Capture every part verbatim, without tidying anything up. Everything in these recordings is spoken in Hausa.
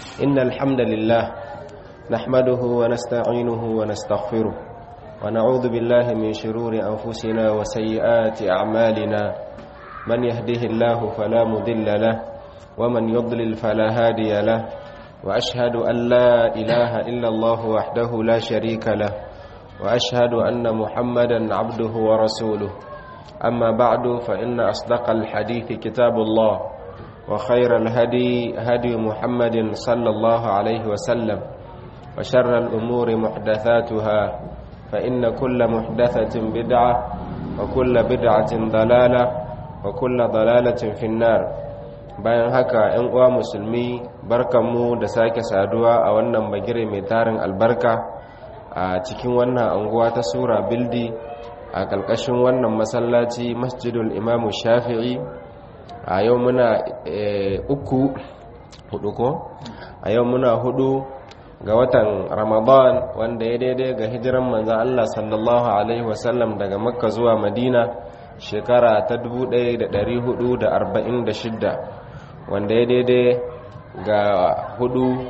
إن الحمد لله نحمده ونستعينه ونستغفره ونعوذ بالله من شرور أنفسنا وسيئات أعمالنا من يهده الله فلا مضل له ومن يضلل فلا هادي له وأشهد أن لا إله إلا الله وحده لا شريك له وأشهد أن محمدا عبده ورسوله أما بعد فإن أصدق الحديث كتاب الله وخير الهدي هدي محمد صلى الله عليه وسلم وشر الأمور محدثاتها فإن كل محدثة بدعة وكل بدعة ضلالة وكل ضلالة في النار. bayan haka ‘yan uwa musulmi barkanmu da sake saduwa a wannan bagire mai tarin albarka a cikin wannan anguwa ta sura bildi a ƙarƙashin wannan masallaci masjidul imamu shafi'i a yau muna uku hudu ko a yau muna hudu ga watan ramadan wanda ya daidai ga hijiran manzan Allah sallallahu alaihi wasallam daga makka zuwa madina shekara ta dubu ɗaya da ɗari hudu da arba'in da shida wanda ya daidai ga hudu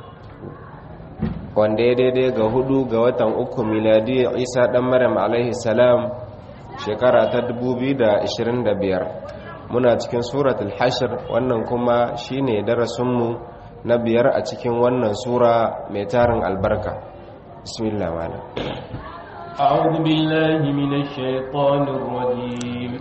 wanda ya daidai ga hudu ga watan uku miladi isa dan maryam alaihi salam shekara ta dubu biyu da ashirin da biyar. Muna cikin suratul hashr, wannan kuma shine darasinmu na biyar a cikin wannan sura mai tarin albarka. Bismillah wala. A'udhu billahi minash shaitanir rajim.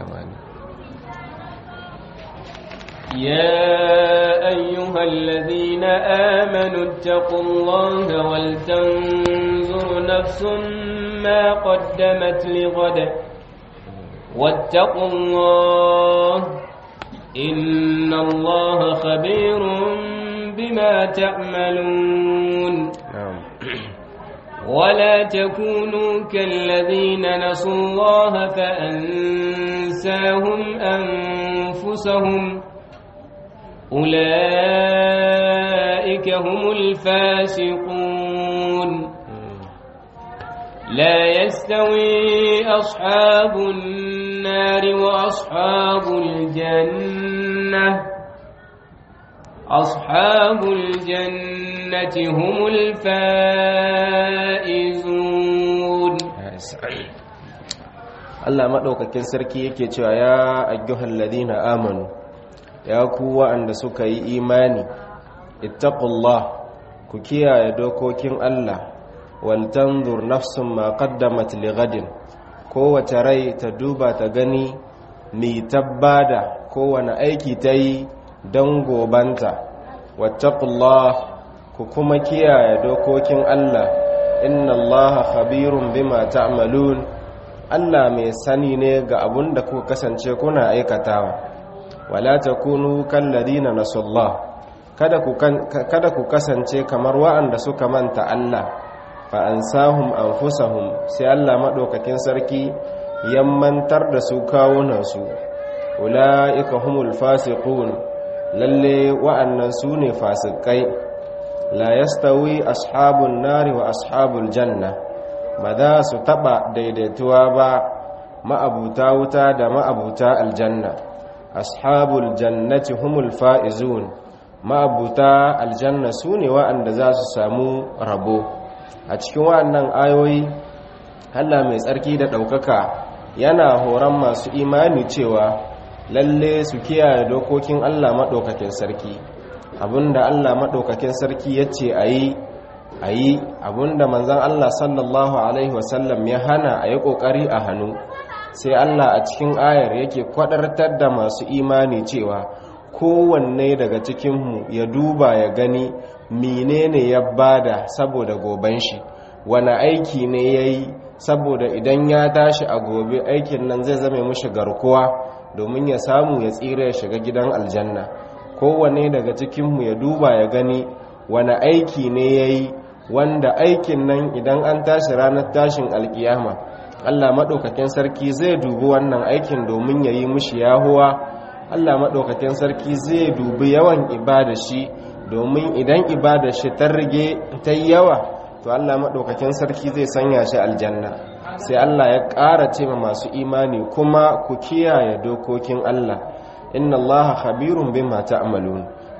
يا أيها الذين آمنوا اتقوا الله ولتنظر نفس ما قدمت لغد واتقوا الله إن الله خبير بما تعملون ولا تكونوا كالذين نسوا الله فأنساهم أنفسهم أولئك هم الفاسقون لا يستوي أصحاب النار وأصحاب الجنة أصحاب الجنة هم الفائزون. Allah madaukakin sarki yake cewa ya ayyuhal ladina amanu, ya ku wa'anda suka yi imani, ittaqullah, ku kiyaye dokokin Allah, wal tanzur nafsun ma qaddamat lighadin, kowace rai ta duba ta gani mi tabbada kowane aiki ta yi don gobanta. Wattaqullah, ku kuma kiyaye dokokin Allah, inna Allaha khabirun bima ta'malun, Allah mai sani ne ga abun da kuka kasance kuna aikatawa. Wala takunu kalladina nasullah, kada ku kada ku kasance kamar wa'anda suka manta Allah, fa ansahum anfusahum, sai Allah madaukakin sarki ya mantar da su kawunansu. Ulaika humul fasiqun, lalle wa'annan su ne fasikai. La yastawi ashabun nari wa ashabul janna, ba za su taba daidaituwa ba ma'abuta wuta da ma'abuta aljanna. Ashabul jannati humul faizun, ma'abuta aljanna sune wa'anda za su samu rabo. A cikin wa'annan ayoyi Allah mai tsarki da ɗaukaka yana horon masu imani cewa lalle su kiyaye dokokin Allah maɗaukakin sarki. Abinda Allah maɗaukakin sarki yace ayi ayi, abinda manzon Allah sallallahu alaihi wasallam ya hana ayi kokari a hannu. Sai Allah a cikin ayar yake kwadartar da masu imani cewa kowanne daga cikinmu ya duba ya gani menene ya bada saboda goben shi, wani aiki ne ya yi saboda idan ya tashi a gobe aikin nan zai zame mushi garkuwa domin ya samu ya tsira ya shiga gidan aljanna. Kowanne daga cikinmu ya duba ya gani wani aiki ne ya yi wanda aikin nan idan an tashi ranar tashin alkiyama Allah maɗaukakin sarki zai dubi wannan aikin domin ya yi mushi yahuwa. Allah maɗaukakin sarki zai dubi yawan ibada shi domin idan ibada shi ta rige ta yawa to Allah maɗaukakin sarki zai sanya shi aljanna. Sai Allah ya ƙara ce ma masu imani kuma ku kiyaye dokokin Allah, inna Allah khabirun bima ta'malun,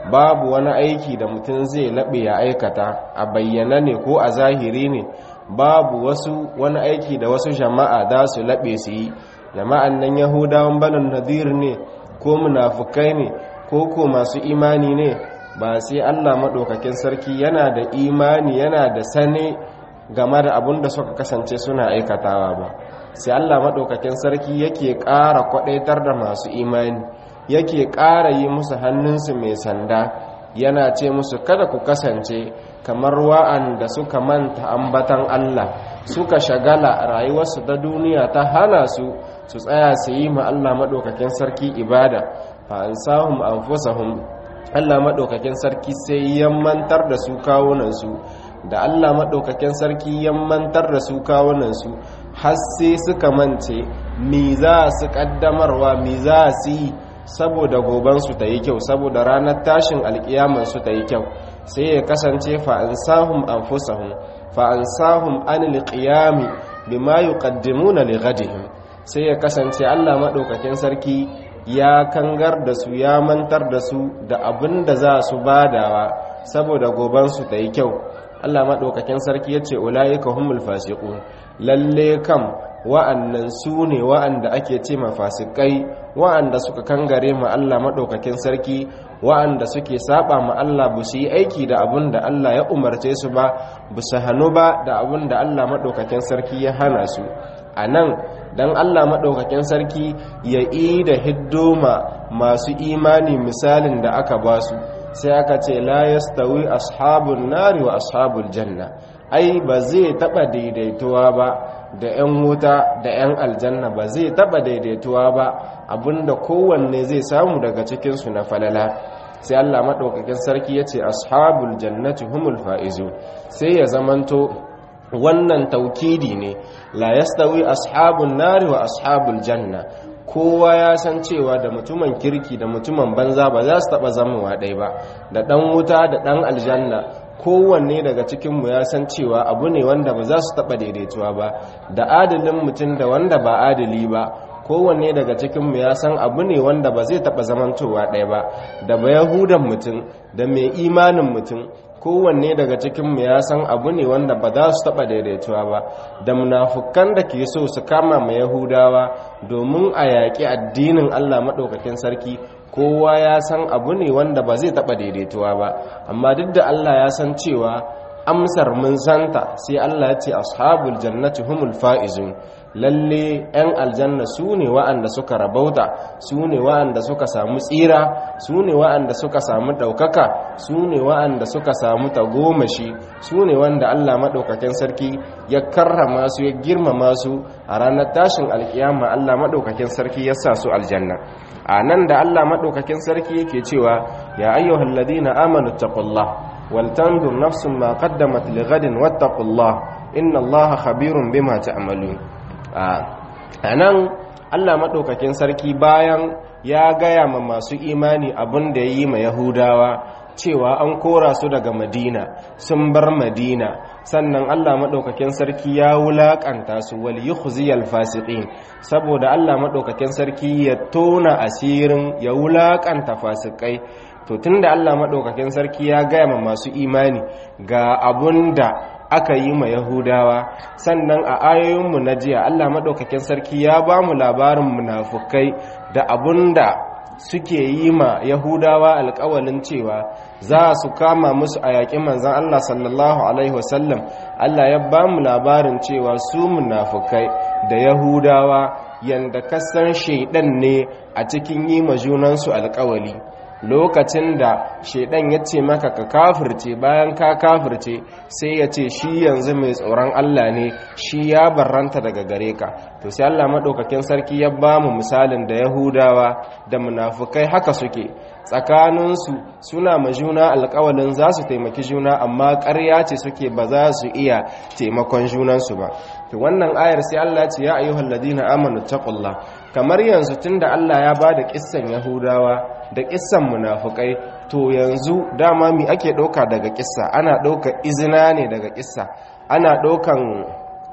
babu wani aiki da mutum zai laɓe ya aikata a bayyana ne ko a zahiri ne, babu wasu wani aiki da wasu jama'a za su laɓe su yi. Jama'an nan Yahudawan Banu Nadir ne ko munafukai ne ko ko masu imani ne, ba sai Allah maɗaukakin sarki yana da imani yana da sane game da abin da suka kasance suna aikatawa ba. Sai Allah maɗaukakin sarki yake ƙara kwaɗaitar da masu imani, yake ƙara yi musu hannunsu mai sanda, yana ce musu kada ku kasance kamar wa'anda suka manta ambatan Allah, suka shagala rayuwarsu ta duniya ta hana su su tsaya su yi ma Allah maɗaukakin sarki ibada, fa ansahum anfusahum. Allah maɗaukakin sarki sai ya mantar da su kawunansu, da Allah maɗaukakin sarki ya mantar da su kawunansu har sai suka mance mi za su ƙaddamarwa, mi za su yi saboda gobansu ta yi kyau, saboda ranar tashin alƙiyamansu ta yi kyau. Sai ya kasance fa'ansahum anfusahum fa'ansahum anil qiyami bima yuqaddimuna li ghadihim. Sai ya kasance Allah maɗaukakin sarki ya kangar da su, ya mantar da su da abin da za su badawa saboda gobansu ta yi kyau. Allah maɗaukakin sarki ya ce ula'ika humul fasiqun, lalle kam wa'annan su ne wa'anda ake ce mafasikai, wa'anda suka kangare ma Allah maɗaukakin sarki, wa'anda suke saba ma Allah, ba su yi aiki da abin da Allah ya umarce su ba, ba su hannu ba da abin da Allah maɗaukakin sarki ya hana su. A nan don Allah maɗaukakin sarki ya yi da hiddoma masu imani misalin da aka ba su, sai aka ce la yastawi ashabun nari wa ashabul janna. Ai ba zai taba daidaituwa ba da 'yan wuta da 'yan aljanna, ba zai taba daidaituwa ba abinda kowanne zai samu daga cikinsu na falala. Sai Allah maɗaukakin sarki ya ce ashabul jannati humul fa'izu, sai ya zamanto wannan taukidi ne, la yastawi ashabun nari wa ashabul janna. Kowa ya san cewa da mutumin kirki da mutumin banza ba za su taba zamowa ɗaya ba, da ɗan wuta da ɗan aljanna kowanne daga cikinmu ya san cewa abu ne wanda ba za su taba daidaituwa ba, da adalin mutum da wanda ba adali ba kowanne daga cikinmu ya san abu ne wanda ba zai taba zamantowa ɗaya ba, da ba yahudan mutum da mai imanin mutum kowanne daga cikinmu ya san abu ne wanda ba za su taɓa daidaituwa ba, da munafukan da ke so su kama ma yahudawa domin a yaƙi addinin Allah maɗaukakin sarki kowa ya san abu ne wanda ba zai taɓa daidaituwa ba. Amma duk da Allah ya san cewa amsar mun santa, sai Allah ya ce ashabul jannati humul faizun, lalle 'yan aljanna su ne wa'anda suka rabauta, su ne wa'anda suka samu tsira, su ne wa'anda suka samu ɗaukaka, su ne wa'anda suka samu tagomashi, su ne wanda Allah maɗaukakin sarki ya karrama su, ya girmama su a ranar tashin alkiyama. Allah maɗaukakin sarki ya sa su aljanna. A nan da Allah maɗaukakin sarki yake cewa ya ayyuhal ladina amanu taqullah wal tanzur nafsun ma qaddamat lighadin wattaqullah inna Allaha khabirun bima ta'malun. A nan Allah maɗaukakin sarki bayan ya gaya ma masu imani abin da ya yi ma Yahudawa cewa an kora su daga Madina, sun bar Madina, sannan Allah maɗaukakin sarki ya wulaƙanta su wal yukhziyal fasiqin, saboda Allah maɗaukakin sarki ya tona asirin ya wulaƙanta fasikai. To tunda Allah maɗaukakin sarki ya gaya ma masu imani ga abun da aka yi ma Yahudawa, sannan a ayoyinmu na jiya Allah maɗaukakin sarki ya ba mu labarin munafukai da abunda suke yi ma Yahudawa alƙawalin cewa za su kama musu a yaƙin manzan Allah sallallahu alaihi wasallam. Allah ya ba mu labarin cewa su munafukai da Yahudawa yanda kasan shaidan ne a cikin yi ma junansu alƙawali. Lokacin da shaidan ya ce maka ka kafirce, bayan ka kafirce sai ya ce shi yanzu mai tsoron Allah ne, shi ya barranta daga gare ka. To sai Allah maɗaukakin sarki ya ba mu misalin da Yahudawa da munafukai haka suke, tsakaninsu suna ma juna alƙawalin za su taimaki juna, amma ƙarya ce suke, ba za su iya taimakon junansu ba. To wannan ayar sai Allah ce ya ayyuhal ladina amanu taqullah, kamar yanzu tunda Allah ya ba da kissan Yahudawa da kissan munafukai, to yanzu dama mi ake ɗauka daga kissa? Ana ɗauka izina ne daga kissa, ana ɗaukan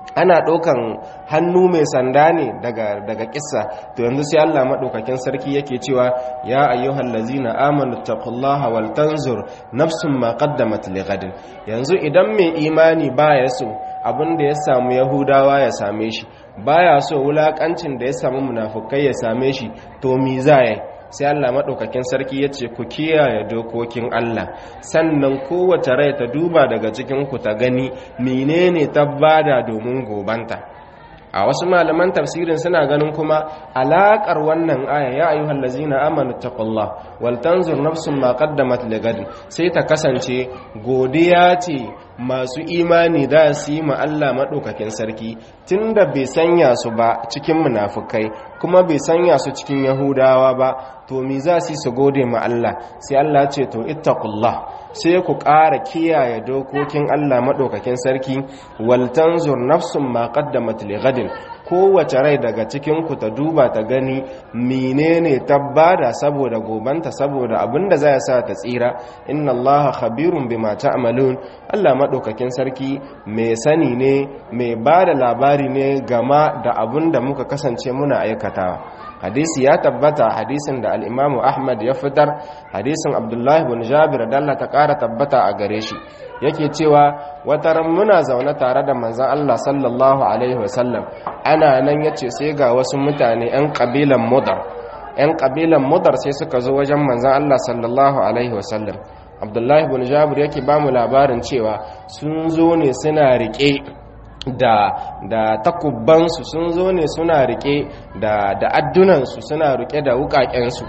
ana ɗaukan hannu mai sanda ne daga daga kissa to yanzu sai Allah madaukakin sarki yake cewa ya ayyuhal ladzina amanu taqullaha wal tanzur nafsun ma qaddamat lighadin. yanzu idan mai imani baya so abin da ya samu yahudawa ya same shi, baya so wulakancin da ya samu munafukai ya same shi, to mi zai sai Allah maɗaukakin sarki ya ce ku kiyaye dokokin Allah, sannan kowace rai ta duba daga cikinku ta gani menene ta bada domin gobanta. A wasu malaman tafsirin suna ganin kuma alaƙar wannan aya ya ayyuhal ladzina amanu taqullah wal tanzur nafsun ma qaddamat ligadin sai ta kasance godiya ce masu imani da su yi ma Allah maɗaukakin sarki tunda bai sanya su ba cikin munafukai kuma bai sanya su cikin yahudawa ba, to mi za su su gode ma Allah sai Allah ce to ittaqullah sai ku ƙara kiyaye dokokin Allah maɗaukakin sarki wal tanzur nafsun ma qaddamat lighadin kowace rai daga cikin ku ta duba ta gani menene tabbada saboda gobanta saboda abinda za ya sa ta tsira. inna Allaha khabirun bima ta'malun Allah maɗaukakin sarki mai sani ne mai bada labari ne gama da abinda muka kasance muna aikatawa. hadisi ya tabbata hadisin da al-Imam Ahmad ya fitar, hadisin Abdullah ibn Jabir da Allah ta ƙara tabbata a gare shi yake cewa wataran muna zaune tare da manzon Allah sallallahu alaihi wasallam, ana nan yace sai ga wasu mutane yan kabilan Mudar yan kabilan Mudar sai suka zo wajen manzon Allah sallallahu alaihi wasallam. Abdullah ibn Jabir yake ba mu labarin cewa sun zo ne suna rike da da takubbansu, sun zo ne suna rike da da addunansu, suna rike da wukakensu,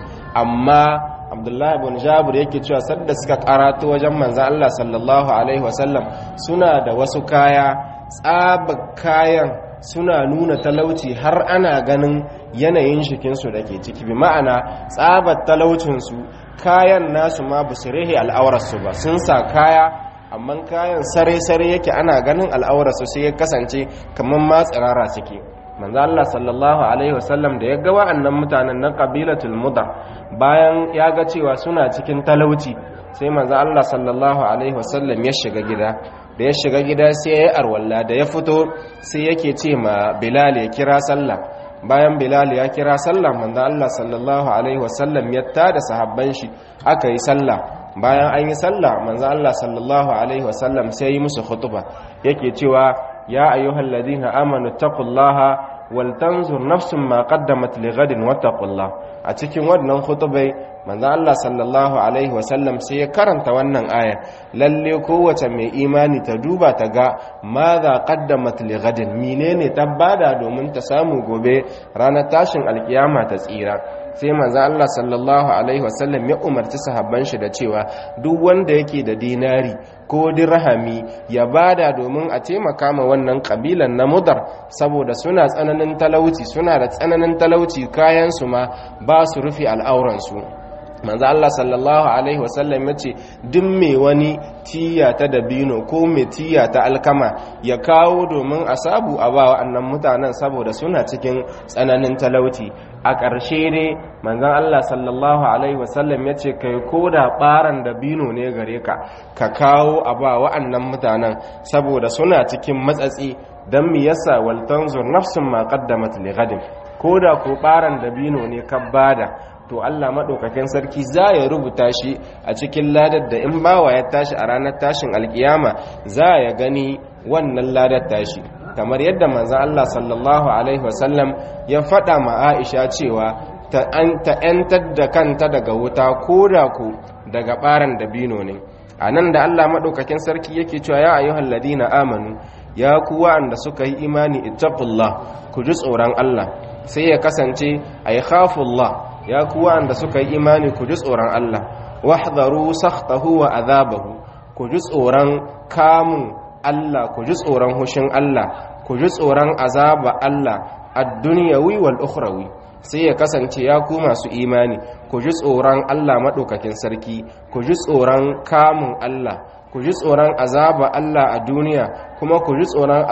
amma Abdullahi ibn Jabir yake cewa sadda suka karatu wajen manzon Allah sallallahu alaihi wasallam suna da wasu kaya, tsaba kayan suna nuna talauci har ana ganin yanayin shikinsu da ke ciki, bi ma'ana tsabar talaucinsu kayan nasu ma bu su rehe al'aurarsu ba, sun sa kaya amma kayan sare-sare yake ana ganin al'aurarsu sai ya kasance kamar ma tsirara suke. manzo Allah sallallahu alaihi wasallam da ya ga wa'annan mutanen na qabilatul Mudar bayan ya ga cewa suna cikin talauci, sai manzo Allah sallallahu alaihi wasallam ya shiga gida. da ya shiga gida sai ya yi arwalla, da ya fito sai yake ce ma Bilal ya kira sallah. bayan Bilal ya kira sallah, manzo Allah sallallahu alaihi wasallam ya tada sahabban shi aka yi sallah. bayan an yi sallah manzo Allah sallallahu alaihi wasallam sai yi musu khutba yake cewa ya ayyuhal ladina amanu taqullaha wal tanzur nafsun ma qaddamat lighadin wattaqullah. a cikin wannan khutbai manzo Allah sallallahu alaihi wasallam sai ya karanta wannan aya, lalle kowace mai imani ta duba ta ga madha qaddamat lighadin, menene tabbada domin ta samu gobe ranar tashin alkiyama ta tsira. sai manzo Allah sallallahu alaihi wasallam ya umarci sahabban shi da cewa duk wanda yake da dinari ko dirhami ya bada domin a taimaka ma wannan kabilan na Mudar, saboda suna tsananin talauci, suna da tsananin talauci, kayan su ma ba su rufe al'auran su. manzo Allah sallallahu alaihi wasallam ya ce duk mai wani tiya ta dabino ko mai tiya ta alkama ya kawo domin a sabu a ba wa'annan mutanen saboda suna cikin tsananin talauci. a ƙarshe ne manzon Allah sallallahu alaihi wasallam ya ce kai ko da ɓaran dabino ne gare ka ka kawo a ba wa'annan mutanen saboda suna cikin matsatsi. dan mi yasa wal tanzur nafsun ma qaddamat li ghadin, ko da ko ɓaran dabino ne ka bada to Allah maɗaukakin sarki za ya rubuta shi a cikin ladar da in bawa ya tashi a ranar tashin alkiyama za ya gani wannan ladar tashi. kamar yadda manzon Allah sallallahu alaihi wasallam ya faɗa ma Aisha cewa ta ‘yantar da kanta daga wuta ko da ku daga ɓaran dabino ne. a nan da Allah maɗaukakin sarki yake cewa ya ayyuhal ladina amanu, ya ku wa'anda suka yi imani ittaqullah, ku ji tsoron Allah. sai ya kasance ay khafullah, ya ku wa'anda suka yi imani ku ji tsoron Allah. wahdharu sakhtahu wa adhabahu, ku ji tsoron kamun Allah, ku ji tsoron hushin Allah, ku ji tsoron azaba Allah ad-dunyawi wal ukhrawi. sai ya kasance ya ku masu imani ku ji tsoron Allah madaukakin sarki, ku ji tsoron kamun Allah, ku ji tsoron azaba Allah a duniya, kuma ku ji tsoron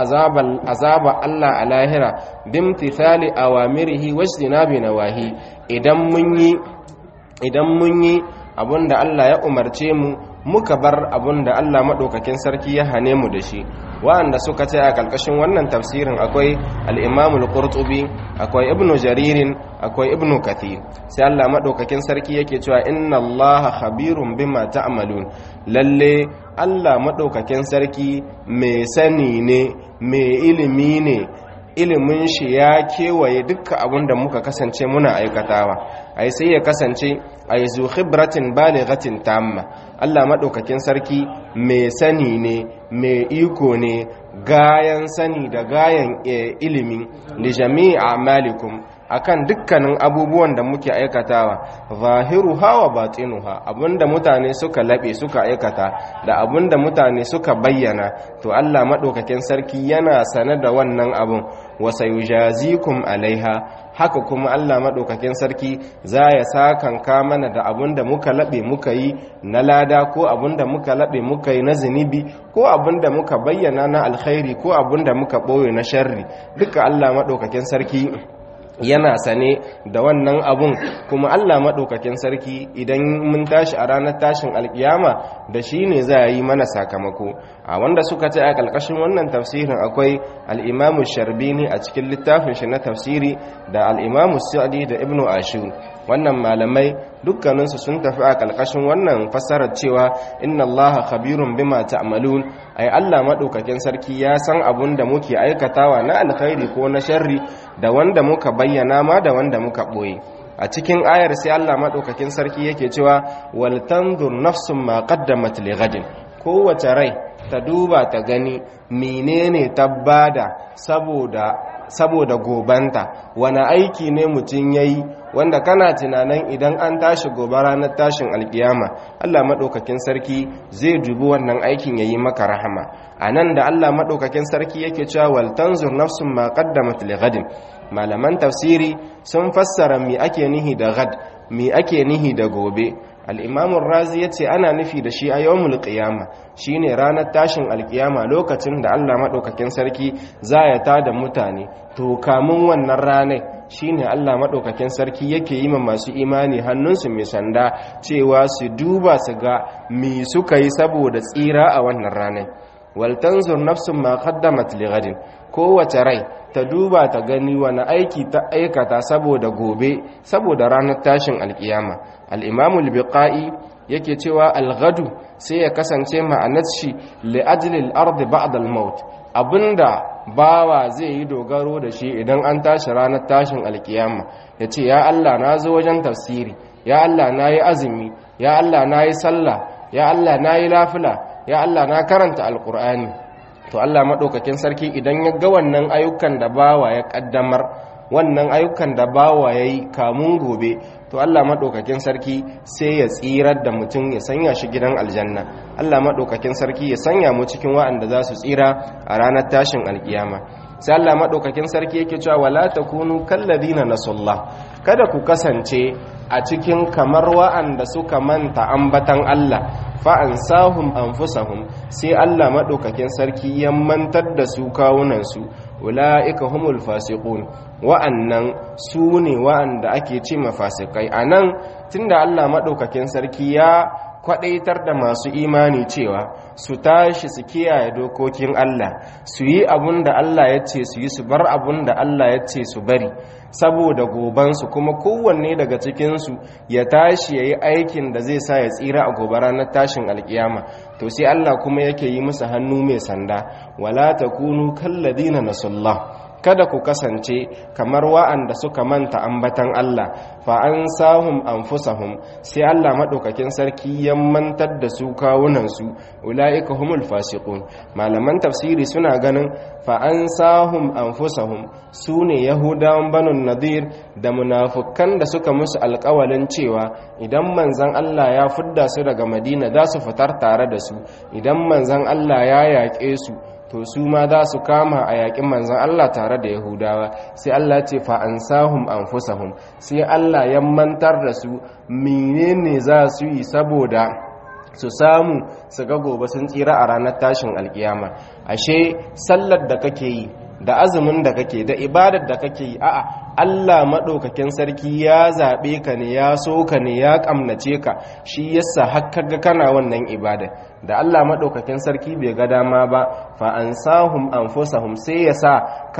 azaba Allah a lahira, bimtithali awamirihi wajtinabi nawahi. idan mun yi idan mun yi abinda Allah ya umarce mu muka bar abun da Allah madaukakin sarki ya hane mu da shi. Wa'anda suka ce a kalkashin wannan tafsirin akwai al-Imam al-Qurtubi, akwai Ibn Jarir, akwai Ibn Kathir. Sai Allah madaukakin sarki yake cewa inna Allaha khabirun bima ta'malun, lalle Allah madaukakin sarki mai sani ne, mai ilimi ne, ilimin shi ya kewaye dukkan abin da muka kasance muna aikatawa. Ai sai ya kasance ai zu khibratin balighatin tamma, Allah madaukakin sarki mai sani ne, mai iko ne, gayan sani da gayan ilimi li jami'i a'malikum, akan dukkanin abubuwan da muke aikatawa, zahiruha wa batinuha, abinda mutane suka labe suka aikata da abinda mutane suka bayyana, to Allah madaukakin sarki yana sane da wannan abun, wa sayujazikum alaiha, haka kuma Allah madaukakin sarki za ya sakanka mana da abinda muka labe muka yi na lada, ko abinda muka labe muka yi na zinubi, ko abinda muka bayyana na alkhairi, ko abinda muka boye na sharri, duka Allah madaukakin sarki yana sane da wannan abun. Kuma Allah maɗaukakin sarki idan mun tashi a ranar tashin alkiyama da shi ne za a yi mana sakamako. A wanda suka ce a ƙarƙashin wannan tafsirin akwai al'imamu Sharbini a cikin littafin shi na tafsiri, da al'imamu Sa'di da Ibn Ashur. Wannan malamai dukkaninsu sun tafi a ƙarƙashin wannan fassarar cewa inna Allaha khabirun bima ta'malun, ai Allah maɗaukakin sarki ya san abun da muke aikatawa na alkhairi ko na sharri, da wanda muka bayyana ma da wanda muka ɓoye. A cikin ayar sai Allah maɗaukakin sarki yake cewa wal tanzur nafsun ma qaddamat li ghadin, kowace rai ta duba ta gani menene tabbada saboda saboda gobanta, wani aiki ne mutum yayi wanda kana tunanin idan an tashi gobe ranar tashin alkiyama Allah madaukakin sarki zai dubi wannan aikin yayi maka rahama. Anan da Allah madaukakin sarki yake cewa wal tanzur nafsun ma qaddamat li ghadin, malaman tafsiri sun fassara me ake nihi da ghad, me ake nihi da gobe. Al'imamun Razi ya ce ana nufi da shi a yawon qiyama, shi ne ranar tashin alkiyama, lokacin da Allah maɗaukakin sarki za ya ta da mutane. To kamun wannan ranar shi ne Allah maɗaukakin sarki yake yi ma masu imani hannunsu mai sanda cewa su duba su ga mi suka yi saboda tsira a wannan ranar. Waltanzur nafsun ma qaddamat li ghadin, kowace rai ta duba ta gani wani aiki ta aikata saboda gobe, saboda ranar tashin alkiyama. Al-Imam al-Biqai yake cewa al-ghadu sai ya kasance ma'anar shi li ajli al-ard ba'da al-maut, abinda bawa zai yi dogaro da shi idan an tashi ranar tashin alkiyama. Yace ya Allah na zo wajen tafsiri, ya Allah na yi azumi, ya Allah na yi sallah, ya Allah na yi lafila, ya Allah na karanta alkur'ani. To Allah maɗaukakin sarki idan ya ga wannan ayyukan da bawa ya ƙaddamar, wannan ayyukan da bawa ya yi kamun gobe, to Allah maɗaukakin sarki sai ya tsirar da mutum ya sanya shi gidan aljanna. Allah maɗaukakin sarki ya sanya mu cikin wa'anda za su tsira a ranar tashin alkiyama. Sai Allah maɗaukakin sarki yake cewa wala takunu kalladina nasullah, kada ku kasance a cikin kamar wa'anda suka manta ambatan Allah, fa'ansahum anfusahum, sai Allah maɗaukakin sarki ya mantar da su kawunansu. Ula'ika humul fasiqun, wa'annan su ne wa'anda ake ce mafasikai. Anan tunda Allah maɗaukakin sarki ya kwadaitar da masu imani cewa su tashi su kiyaye dokokin Allah, su yi abun da Allah ya ce su yi, su bar abun da Allah ya ce su bari, saboda gobansu, kuma kowanne daga cikinsu ya tashi ya yi aikin da zai sa ya tsira a gobe ranar tashin alkiyama. To sai Allah kuma yake yi musu hannu mai sanda, wala takunu kalladina nasullah, kada ku kasance kamar wa'anda suka manta ambatan Allah, fa ansahum anfusahum, sai Allah madaukakin sarki ya mantar da su kawunansu. Ulaika humul fasiqun, malaman tafsiri suna ganin fa ansahum anfusahum sune yahudawan banu nadir da munafukan da suka musu alƙawalin cewa idan manzon Allah ya fidda su daga Madina za su fitar tare da su, idan manzon Allah ya yaƙe su to su ma za su kama a yaƙin manzan Allah tare da Yahudawa. Sai Allah ce fa ansahum anfusahum, sai Allah ya mantar da su menene za su yi saboda su samu su ga gobe sun tsira a ranar tashin alkiyama. Ashe sallar da kake yi da azumin da kake da ibadar da kake yi a'a Allah madaukakin sarki ya zabe ka ne ya so ka ne ya kamnace ka shi yasa har kaga kana wannan ibada da Allah madaukakin sarki bai ga dama ba fa ansahum anfusahum sai yasa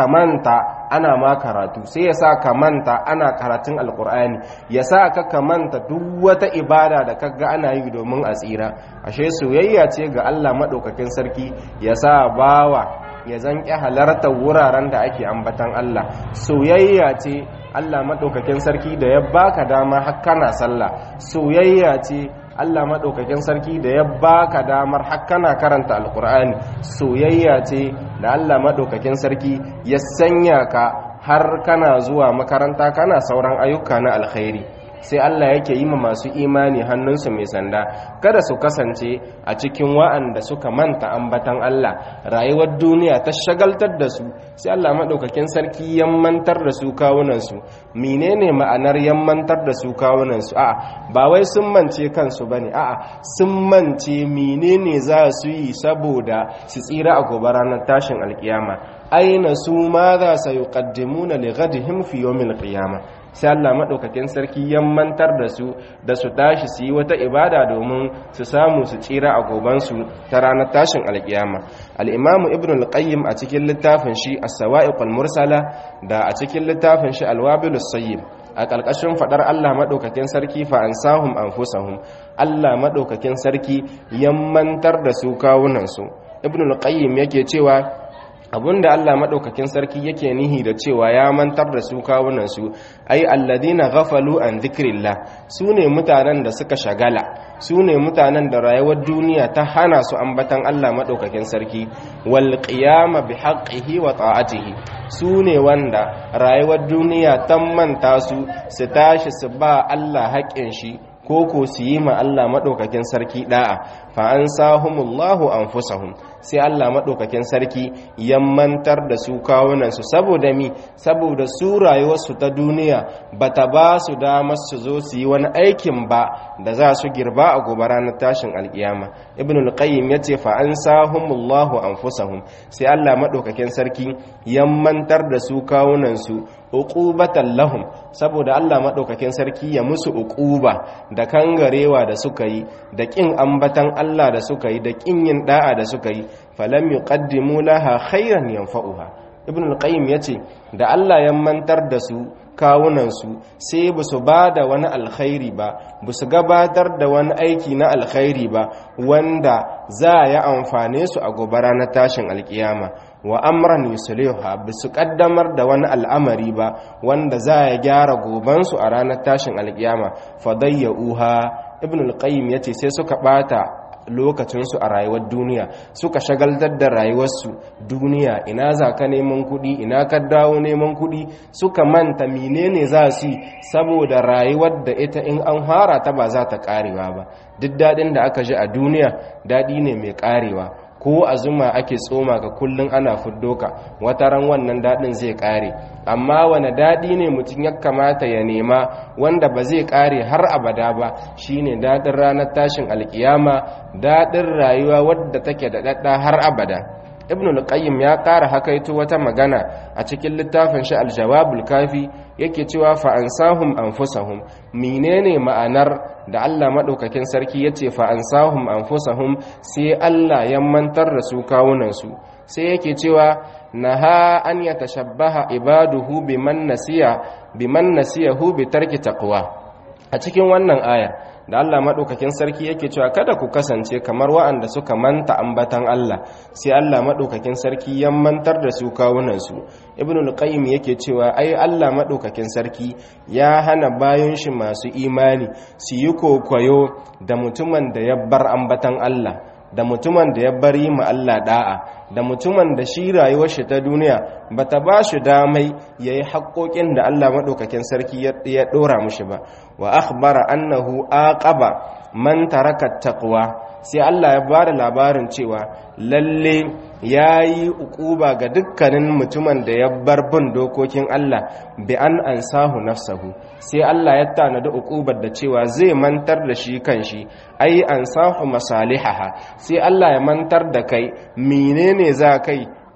kamanta ana ma karatu sai yasa kamanta ana karatun alqur'ani yasa ka kamanta duk wata ibada da kaga ana yi domin a tsira ashe soyayya ce ga Allah madaukakin sarki yasa bawa ya zanƙi halartar wuraren da ake ambatan Allah soyayya ce Allah maɗaukakin sarki da ya baka dama har kana sallah soyayya ce Allah maɗaukakin sarki da ya baka damar har kana karanta alkur'ani soyayya ce da Allah maɗaukakin sarki ya sanya ka har kana zuwa makaranta kana sauran ayyuka na alkhairi sai Allah yake yi ma masu imani hannunsu mai sanda kada su kasance a cikin wa'anda suka manta ambatan Allah rayuwar duniya ta shagaltar da su sai Allah madaukakin sarki yammantar da su kawunansu menene ma'anar yammantar da su kawunansu a'a ba wai sun mance kansu bane a'a sun mance menene za su yi saboda su tsira a gobe ranar tashin alkiyama aina su ma za su yuqaddimuna li ghadihim fi yawmil qiyamah sai Allah madaukakin sarki yammantar da su da su tashi su yi wata ibada domin su samu su tsira a gobansu ta ranar tashin alkiyama al-imamu ibn al-qayyim a cikin littafin shi as-sawa'iq al-mursala da a cikin littafin shi al-wabilus sayyib a ƙarƙashin faɗar Allah maɗaukakin sarki fa ansahum anfusahum Allah maɗaukakin sarki yammantar da su kawunansu ibn al-qayyim yake cewa abunda Allah madaukakin sarki yake nihi da cewa ya mantar da su kawunansu ai alladina ghafalu an dhikrillah sune mutanen da suka shagala sune mutanen da rayuwar duniya ta hana su ambatan Allah madaukakin sarki wal qiyama bihaqqihi wa ta'atihi sune wanda rayuwar duniya ta manta su su tashi su ba Allah haƙin shi koko su yi ma Allah maɗaukakin sarki ɗa'a fa an sahumullahu anfusahum sai Allah maɗaukakin sarki ya mantar da su kawunansu saboda mi saboda su rayuwarsu ta duniya ba ta ba su damar su zo su yi wani aikin ba da za su girba a gobe ranar tashin alkiyama ibn al-qayyim yace fa an sahumullahu anfusahum sai Allah maɗaukakin sarki ya mantar da su kawunansu uqubatan lahum saboda Allah madaukakin sarki ya musu uquba da kangarewa da suka yi da kin ambatan Allah da suka yi da kin yin da'a da suka yi falam yuqaddimu laha khairan yanfa'uha ibn al-qayyim yace da Allah ya mantar da su kawunansu sai ba su ba da wani alkhairi ba ba su gabatar da wani aiki na alkhairi ba wanda za ya amfane su a gobe ranar tashin alkiyama wa amran yusliha ba su kaddamar da wani al'amari ba wanda za ya gyara gobansu a ranar tashin alkiyama fadayyuha ibn al-qayyim yace sai suka bata lokacinsu a rayuwar duniya suka shagaltar da rayuwarsu duniya ina za ka neman kuɗi ina ka dawo neman kuɗi suka manta menene za su yi saboda rayuwar da ita in an fara ta ba za ta karewa ba duk daɗin da aka ji a duniya daɗi ne mai karewa ko a zuma ake tsoma ka kullum ana fuddo ka wata ran wannan daɗin zai ƙare amma wani daɗi ne mutum ya kamata ya nema wanda ba zai ƙare har abada ba shine daɗin ranar tashin alkiyama daɗin rayuwa wadda take da ɗaɗɗa har abada ibn al-qayyim ya ƙara hakaito wata magana a cikin littafin shi al-jawabul kafi yake cewa fa ansahum anfusahum menene ma'anar da Allah madaukakin sarki yace fa ansahum anfusahum sai Allah ya mantar da su kawunan su sai yake cewa naha an yatashabbaha ibaduhu biman nasiya biman nasiyahu bi tarki taqwa a cikin wannan aya da Allah maɗaukakin sarki yake cewa kada ku kasance kamar wa'anda suka manta ambatan Allah sai Allah maɗaukakin sarki ya mantar da su kawunansu ibn al-qayyim yake cewa ai Allah maɗaukakin sarki ya hana bayan shi masu imani su yi kokoyo da mutumin da ya bar ambatan Allah da mutumin da ya bari ma Allah da'a da mutumin da shi rayuwar shi ta duniya bata ba shi damai yayi haƙoƙin da Allah madaukakin sarki ya dora mushi ba wa akhbara annahu aqaba man taraka taqwa sai Allah ya bada labarin cewa lalle yayi ukuba ga dukkanin mutumin da ya bar bin dokokin Allah bi an ansahu nafsahu sai Allah ya tanada ukubar da cewa zai mantar da shi kanshi ai ansahu masalihaha sai Allah ya mantar da kai menene za kai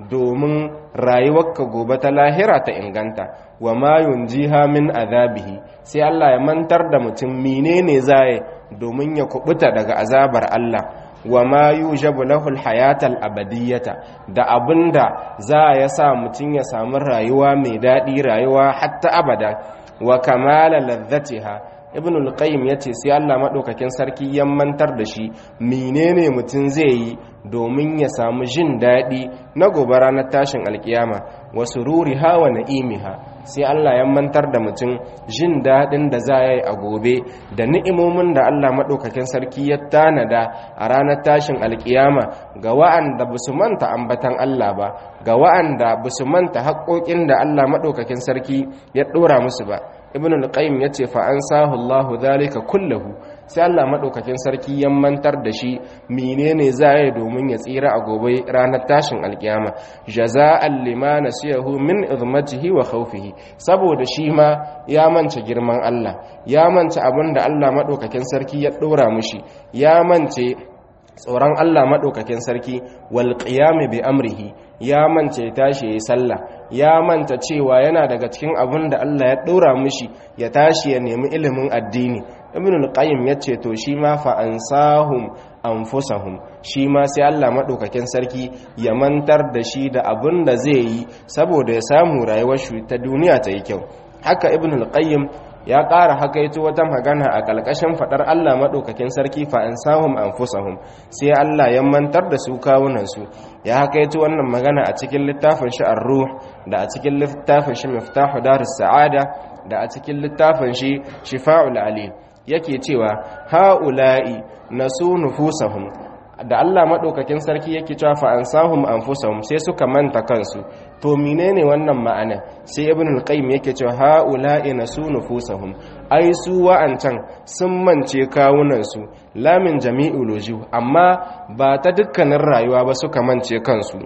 domin rayuwarka gobe ta lahira ta inganta wa ma yunjiha min azabihi sai Allah ya mantar da mutum menene zai domin ya kubuta daga azabar Allah wa ma yujabu lahu alhayatal abadiyata da abinda za ya sa mutum ya samu rayuwa mai dadi rayuwa hatta abada wa kamala ladzatiha ibn al-qayyim yace sai Allah madaukakin sarki ya mantar da shi menene mutum zai yi domin ya samu jin dadi na gobe ranar tashin alkiyama wa sururiha wa na'imiha sai Allah ya mantar da mutum jin dadin da za yi a gobe da ni'imomin da Allah madaukakin sarki ya tanada a ranar tashin alkiyama ga wa'anda basu manta ambatan Allah ba ga wa'anda basu manta haƙoƙin da Allah madaukakin sarki ya dora musu ba ibn al-qayyim yace fa ansahu Allah dhalika kullahu sai Allah madaukakin sarki ya mantar da shi menene zai domin ya tsira a gobe ranar tashin alkiyama jaza'an lima nasiyahu min izmatihi wa khawfihi saboda shi ma ya mance girman Allah ya mance abinda Allah madaukakin sarki ya dora mushi ya mance tsoron Allah madaukakin sarki wal qiyam bi amrihi ya mance tashi yayi sallah ya manta cewa yana daga cikin abin da Allah ya ɗora mishi ya tashi ya nemi ilimin addini ibn al-qayyim yace to shi ma fa ansahum anfusahum shi ma sai Allah madaukakin sarki ya mantar da shi da abin da zai yi saboda ya samu rayuwar shi ta duniya ta yi kyau haka ibn al-qayyim ya ƙara hakaito wata magana a ƙalƙashin faɗar Allah maɗaukakin sarki fa ansahum anfusahum sai Allah ya mantar da su kawunansu ya hakaito wannan magana a cikin littafin shi ar-ruh da a cikin littafin shi miftahu darus sa'ada da a cikin littafin shi shifa'ul alim yake cewa haula'i nasu nufusahum da Allah maɗaukakin sarki yake cewa fa ansahum anfusahum sai suka manta kansu to menene wannan ma'ana sai ibn al-qayyim yake cewa haula'i nasu nufusahum ai su wa'ancan sun mance kawunan su la min jami'ul wujuh amma ba ta dukkanin rayuwa ba suka mance kansu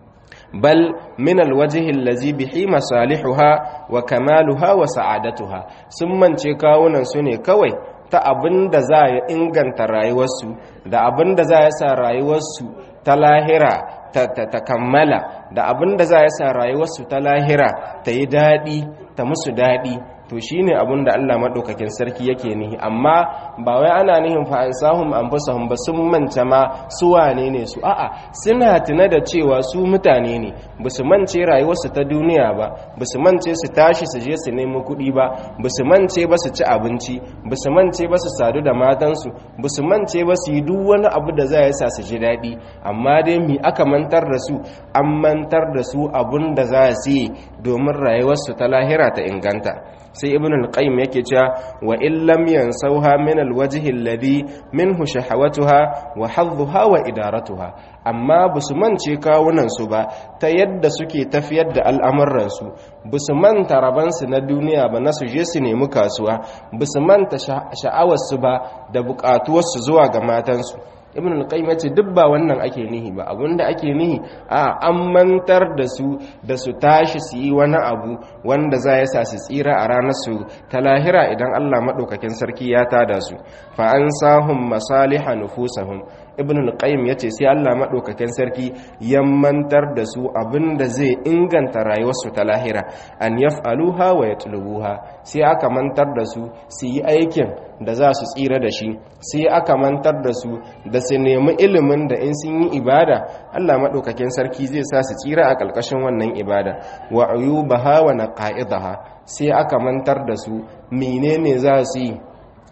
bal min alwajhi allazi bihi masalihuha wa kamaluha wa sa'adatuha sun mance kawunan su ne kawai ta abin da za ya inganta rayuwarsu da abin da za ya sa rayuwarsu ta lahira ta, ta, ta kammala da abin da za ya sa rayuwarsu ta lahira ta yi daɗi ta musu daɗi to shine abin da Allah madaukakin sarki yake nihi amma ba wai ana nihin fa ansahum anfusahum ba sun manta ma su wane ne su a'a suna tuna da cewa su mutane ne ba su mance rayuwarsu ta duniya ba ba su mance su tashi su je su nemi kuɗi ba ba su mance ba su ci abinci ba su mance ba su sadu da matansu ba su mance ba su yi duk wani abu da za ya sa su ji daɗi amma dai mi aka mantar da su an mantar da su abun da za su yi domin rayuwarsu ta lahira ta inganta sai ibn al-qayyim yake cewa wa in lam yansauha min al-wajhi alladhi minhu shahawatuha wa hadhuha wa idaratuha amma busu mance kawunan su ba ta yadda suke tafiyar da al'amuran su busu manta raban su na duniya ba na su je su nemi kasuwa busu manta sha'awar su ba da bukatuwar su zuwa ga matan su ibn al-qayyim yace duk ba wannan ake nihi ba abinda ake nihi a an mantar da su da su tashi su yi wani abu wanda za ya sa su tsira a ranar su ta lahira idan Allah madaukakin sarki ya tada su fa ansahum masaliha nufusahum ibn al-qayyim yace sai Allah madaukakin sarki ya mantar da su abinda zai inganta rayuwarsu ta lahira an yaf'aluha wa yatlubuha sai aka mantar da su su yi aikin da za su tsira da shi sai aka mantar da su da su nemi ilimin da in sun yi ibada Allah madaukakin sarki zai sa su tsira a ƙarƙashin wannan ibada wa ayubaha wa naqa'idaha sai aka mantar da su menene za su yi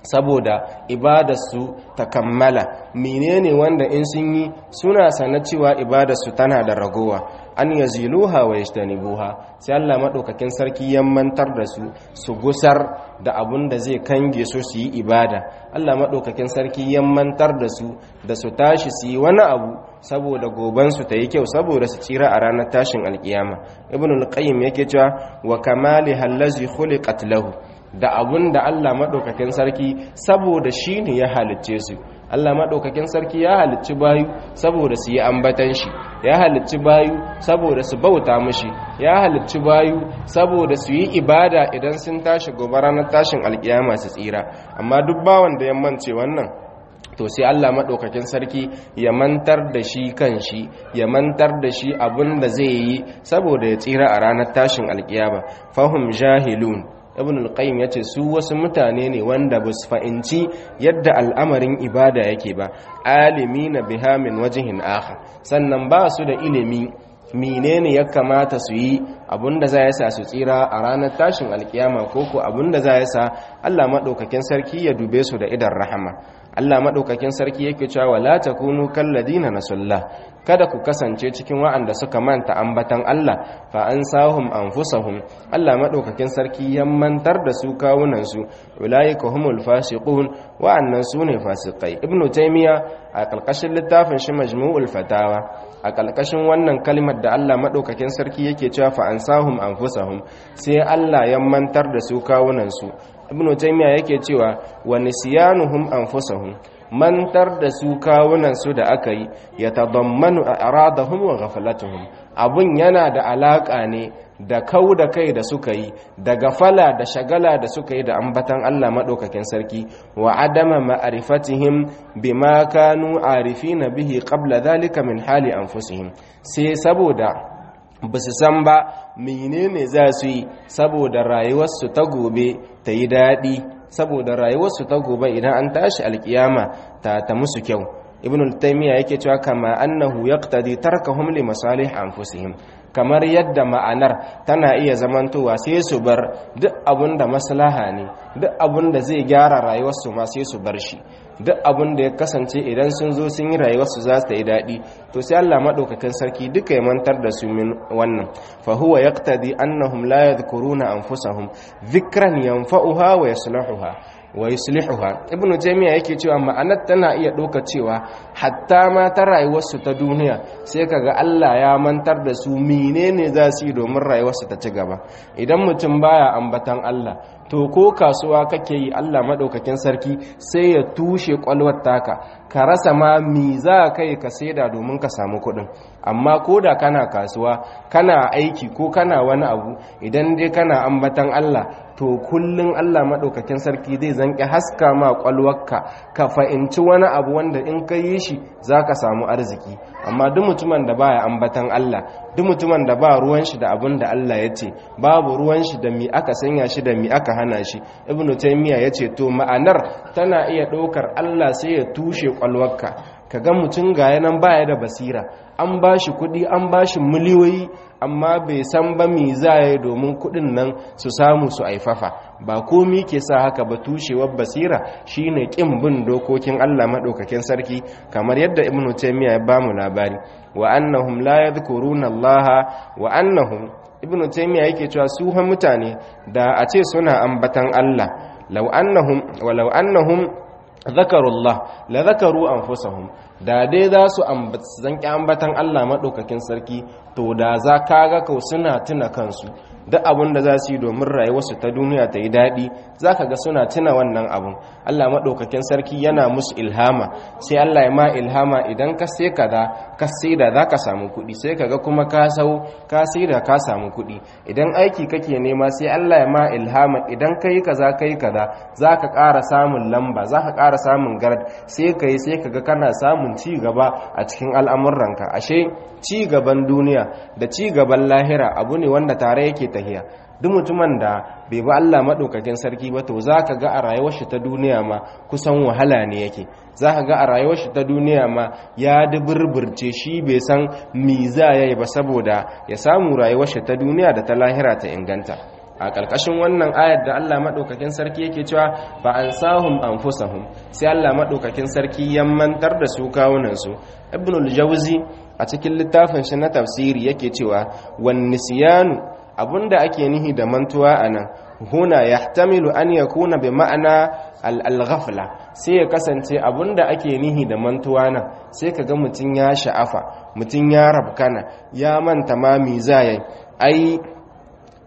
saboda ibadarsu ta kammala menene wanda in sun yi suna sana cewa ibadarsu tana da ragowa an yaziluha wa yajtanibuha sai Allah madaukakin sarki ya mantar da su su gusar da abun da zai kange su su yi ibada Allah madaukakin sarki ya mantar da su da su tashi su yi wani abu saboda goban su ta yi kyau saboda su tsira a ranar tashin alkiyama ibnu al-qayyim yake cewa wa kamali allazi khuliqat lahu da abun da Allah maɗaukakin sarki saboda shi ne ya halicce su Allah maɗaukakin sarki ya halicci bayu saboda su yi ambatan shi ya halicci bayu saboda su bauta mashi ya halicci bayu saboda su yi ibada idan sun tashi gobe ranar tashin alkiyama su tsira amma duk bawan da ya mance wannan to sai Allah madaukakin sarki ya mantar da shi kanshi ya mantar da shi abin da zai yi saboda ya tsira a ranar tashin alkiyama fahum jahilun ibn al-qayyim yace su wasu mutane ne wanda ba su fahimci yadda al'amarin ibada yake ba alimina biha min wajhin akhar sannan ba su da ilimi menene ya kamata su yi abinda za ya sa su tsira a ranar tashin alkiyama ko ko abinda za ya sa Allah madaukakin sarki ya dube su da idan rahama Allah madaukakin sarki yake cewa wala takunu kalladina nasullah kada ku kasance cikin wa'anda suka manta ambatan Allah fa ansahum anfusahum Allah madaukakin sarki ya mantar da su kawunan su ulaika humul fasiqun wa'annan sune fasikai ibnu taymiya a kalkashin littafin shi majmu'ul fatawa a kalkashin wannan kalmar da Allah madaukakin sarki yake cewa fa ansahum anfusahum sai Allah ya mantar da su kawunan su ibnu taymiya yake cewa wa nisyanuhum anfusahum mantar da su kawunan su da aka yi ya tadammanu a'radahum wa ghaflatuhum abun yana da alaka ne da kau da kai da suka yi da gafala da shagala da suka yi da ambatan Allah madaukakin sarki wa adama ma'rifatihim bima kanu arifina bihi qabla dhalika min hali anfusihim sai saboda ba su san ba menene za su yi saboda rayuwarsu ta gobe ta yi daɗi saboda rayuwarsu ta gobe idan an tashi alkiyama ta ta musu kyau ibn al-taymiya yake cewa kama annahu yaqtadi tarkahum li masalih anfusihim kamar yadda ma'anar tana iya zamantowa sai su bar duk abun da maslaha ne duk abun da zai gyara rayuwarsu ma sai su bar shi duk abun da ya kasance idan sun zo sun yi rayuwarsu za su yi daɗi to sai Allah maɗaukakin sarki duka ya mantar da su min wannan fa huwa yaqtadi annahum la yadhkuruna anfusahum dhikran yanfa'uha wa yasluhuha wa yuslihuha ibnu jami'a yake cewa ma'anar tana iya ɗauka cewa hatta ma ta rayuwarsu ta duniya sai kaga Allah ya mantar da su menene za su yi domin rayuwarsu ta ci gaba idan mutum baya ambatan Allah to ko kasuwa kake yi Allah madaukakin sarki sai ya tushe kwalwar taka ka rasa ma mi za kai ka saida domin ka samu kuɗin amma ko da kana kasuwa kana aiki ko kana wani abu idan dai kana ambatan Allah to kullun Allah madaukakin sarki zai zanki haska ma kwalwarka ka fahimci wani abu wanda in ka yi shi zaka samu arziki amma duk mutumin da baya ambatan Allah duk mutumin da ba ruwan shi da abin da Allah ya ce babu ruwan shi da mi aka sanya shi da mi aka hana shi ibnu taymiya yace to ma'anar tana iya ɗaukar Allah sai ya tushe kwalwarka kaga mutum ga yanan baya da basira an bashi kuɗi an bashi miliyoyi amma bai san ba mi zai domin kuɗin nan su samu su aifafa ba komi ke sa haka ba tushewar basira shine kin bin dokokin Allah madaukakin sarki kamar yadda ibnu taymiya ya bamu labari wa annahum la yadhkuruna Allah wa annahum ibnu taymiya yake cewa su ha mutane da a ce suna ambatan Allah law annahum wa law annahum zakarullah la zakaru anfusahum da dai za su zanki ambatan Allah madaukakin sarki to da za kaga kau suna tuna kansu duk abin da za su yi domin rayuwarsu ta duniya ta yi daɗi za ka ga suna tuna wannan abin Allah maɗaukakin sarki yana musu ilhama sai Allah ya ma ilhama idan ka sai kaza ka sai da za ka samu kuɗi sai ka ga kuma ka sau ka sai da ka samu kuɗi idan aiki kake nema sai Allah ya ma ilhama idan ka yi kaza ka yi kaza za ka ƙara samun lamba za ka ƙara samun gard sai ka yi sai ka ga kana samun ci gaba a cikin al'amuranka ashe ci gaban duniya da ci gaban lahira abu ne wanda tare yake tahiya duk mutumin da bai ba Allah madaukakin sarki ba to zaka ga a rayuwar shi ta duniya ma kusan wahala ne yake zaka ga a rayuwar shi ta duniya ma ya duburburce shi bai san me za yayi ba saboda ya samu rayuwar shi ta duniya da ta lahira ta inganta a ƙarƙashin wannan ayar da Allah maɗaukakin sarki yake cewa ba an sahum anfusahum sai Allah maɗaukakin sarki ya mantar da su kawunansu ibnul jawzi a cikin littafin shi na tafsiri yake cewa wan nisyanu abunda ake nihi da mantuwa anan huna yahtamilu an yakuna bi ma'ana al-ghafla sai ya kasance abunda ake nihi da mantuwa nan sai kaga mutun ya sha'afa mutun ya rabkana ya manta ma mi zai ai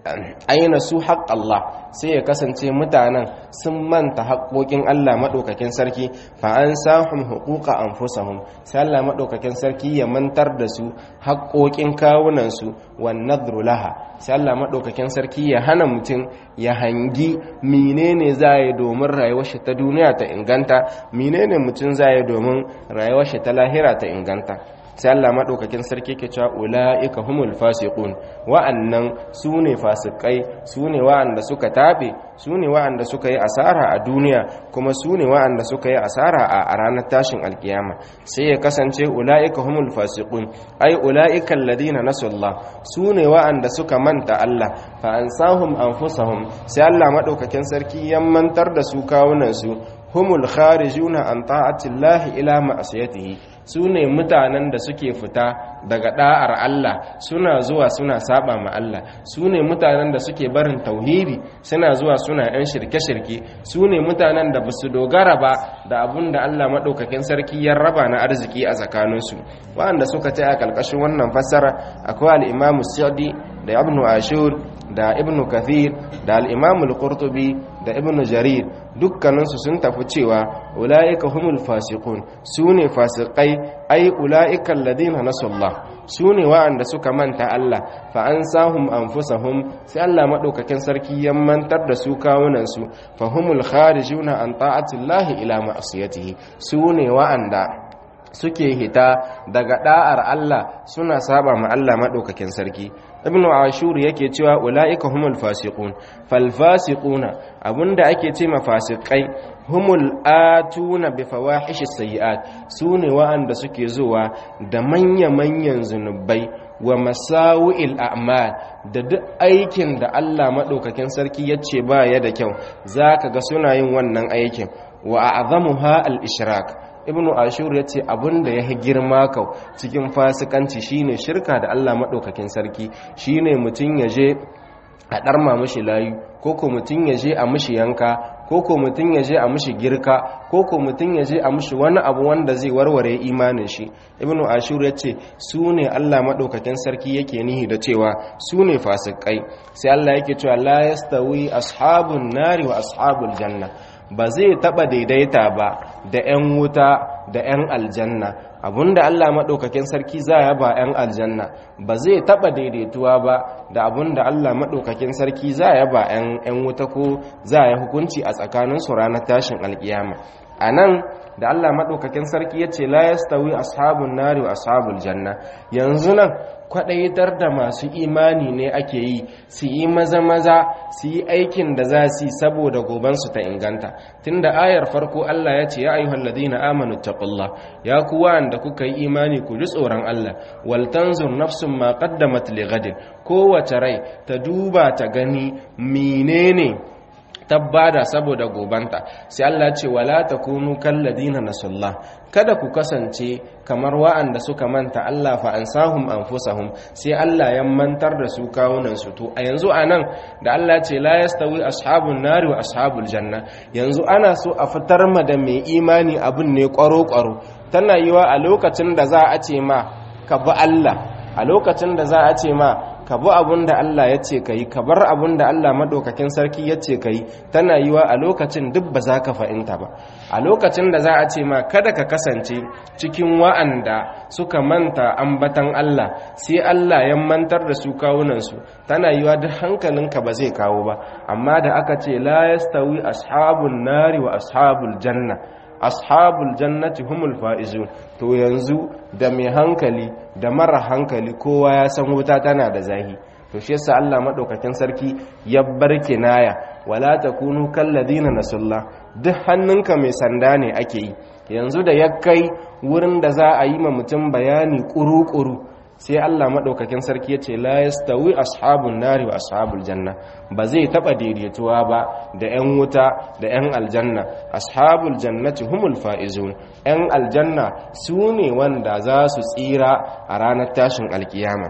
aina su haƙ Allah sai ya kasance mutanen sun manta haƙoƙin Allah maɗaukakin sarki fa an sahum huquqa anfusahum sai Allah maɗaukakin sarki ya mantar da su haƙoƙin kawunansu wan nadru laha sai Allah maɗaukakin sarki ya hana mutum ya hangi menene zai domin rayuwar shi ta duniya ta inganta menene mutum zai domin rayuwar shi ta lahira ta inganta sai Allah madaukakin sarki ke cewa ulaika humul fasiqun wa'annan sune fasikai sune wa'anda suka tabe sune wa'anda suka yi asara a duniya kuma sune wa'anda suka yi asara a ranar tashin alkiyama sai ya kasance ulaika humul fasiqun ai ulaika alladhina nasallah sune wa'anda suka manta Allah fa ansahum anfusahum sai Allah madaukakin sarki ya mantar da su kawunan su humul kharijuna an ta'atillahi ila ma'asiyatihi su ne mutanen da suke fita daga da'ar Allah suna zuwa suna saba ma Allah su ne mutanen da suke barin tauhidi suna zuwa suna yan shirke-shirke su ne mutanen da basu dogara ba da abun da Allah madaukakin sarki ya raba na arziki a tsakaninsu wanda suka ce a kalkashin wannan fassara akwai al-Imam Sa'di da Ibn Ashur da Ibn Kathir da al-Imam al-Qurtubi da Ibn Jarir dukkaninsu sun tafi cewa ulaika humul fasiqun sune fasikai ai ulaika alladhina nasallah sune wa'anda suka manta Allah fa ansahum anfusahum sai Allah madaukakin sarki ya mantar da su kawunan su fa humul kharijuna an ta'atillahi ila ma'siyatihi sune wa'anda suke hita daga da'ar Allah suna saba ma Allah madaukakin sarki ibnu ashur yake cewa ulaika humul fasiqun fal fasiquna abunda ake ce ma fasikai humul atuna bi fawahish sayiat sune wa'anda suke zuwa da manya manyan zunubai wa masawi'il a'mal da duk aikin da Allah madaukakin sarki yace ba ya da kyau zaka ga suna yin wannan aikin wa a'zamuha al-ishrak ibnu ashur yace abinda ya girma kau cikin fasikanci shine shirka da Allah madaukakin sarki shine mutun yaje a darma mishi layu koko mutun yaje a mishi yanka koko mutun yaje a mishi girka koko mutun yaje a mishi wani abu wanda zai warware imanin shi ibnu ashur yace sune Allah madaukakin sarki yake nihi da cewa sune fasikai sai Allah yake cewa la yastawi ashabun nari wa ashabul janna ba zai taba daidaita ba da 'yan wuta da 'yan aljanna abunda Allah maɗaukakin sarki za ya ba 'yan aljanna ba zai taba daidaituwa ba da abunda Allah maɗaukakin sarki za ya ba 'yan wuta ko za ya hukunci a tsakaninsu ranar tashin alkiyama a nan da Allah maɗaukakin sarki ya ce la yastawi ashabun nari wa ashabul janna yanzu nan kwaɗaitar da masu imani ne ake yi su yi maza-maza su yi aikin da za su yi saboda gobansu ta inganta tunda ayar farko Allah ya ce ya ayyuhal ladina amanu taqullah ya ku wanda kuka yi imani ku ji tsoron Allah wal tanzur nafsun ma qaddamat li ghadin kowace rai ta duba ta gani menene tabbada saboda gobanta sai Allah ce wala takunu kalladina nasallah kada ku kasance kamar wa'anda suka manta Allah fa ansahum anfusahum sai Allah ya mantar da su kawunan su to a yanzu anan da Allah ce la yastawi ashabun nari wa ashabul janna yanzu ana so a fitar ma da mai imani abun ne kwaro kwaro tana yiwa a lokacin da za a ce ma ka bi Allah a lokacin da za a ce ma ka bi abun da Allah ya ce ka yi ka bar abun da Allah maɗaukakin sarki ya ce ka yi tana yiwa a lokacin duk ba za ka fahimta ba a lokacin da za a ce ma kada ka kasance cikin wa'anda suka manta ambatan Allah sai Allah ya mantar da su kawunansu tana yiwa duk hankalinka ba zai kawo ba amma da aka ce la yastawi ashabun nari wa ashabul janna ashabul jannati humul faizun to yanzu da mai hankali da mara hankali kowa ya san wuta tana da zahi to shi yasa Allah madaukakin sarki ya bar kinaya wala takunu kal ladina nasallah duk hannunka mai sanda ne ake yi yanzu da ya kai wurin da za a yi ma mutum bayani kuru-kuru sai Allah madaukakin sarki ya ce la yastawi ashabun nari wa ashabul janna ba zai taba daidaituwa ba da 'yan wuta da 'yan aljanna ashabul jannati humul faizun 'yan aljanna su ne wanda za su tsira a ranar tashin alkiyama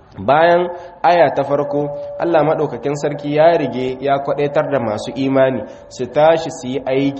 bayan aya ta farko Allah madaukakin sarki ya rige ya kwadaitar da masu imani su tashi su yi aiki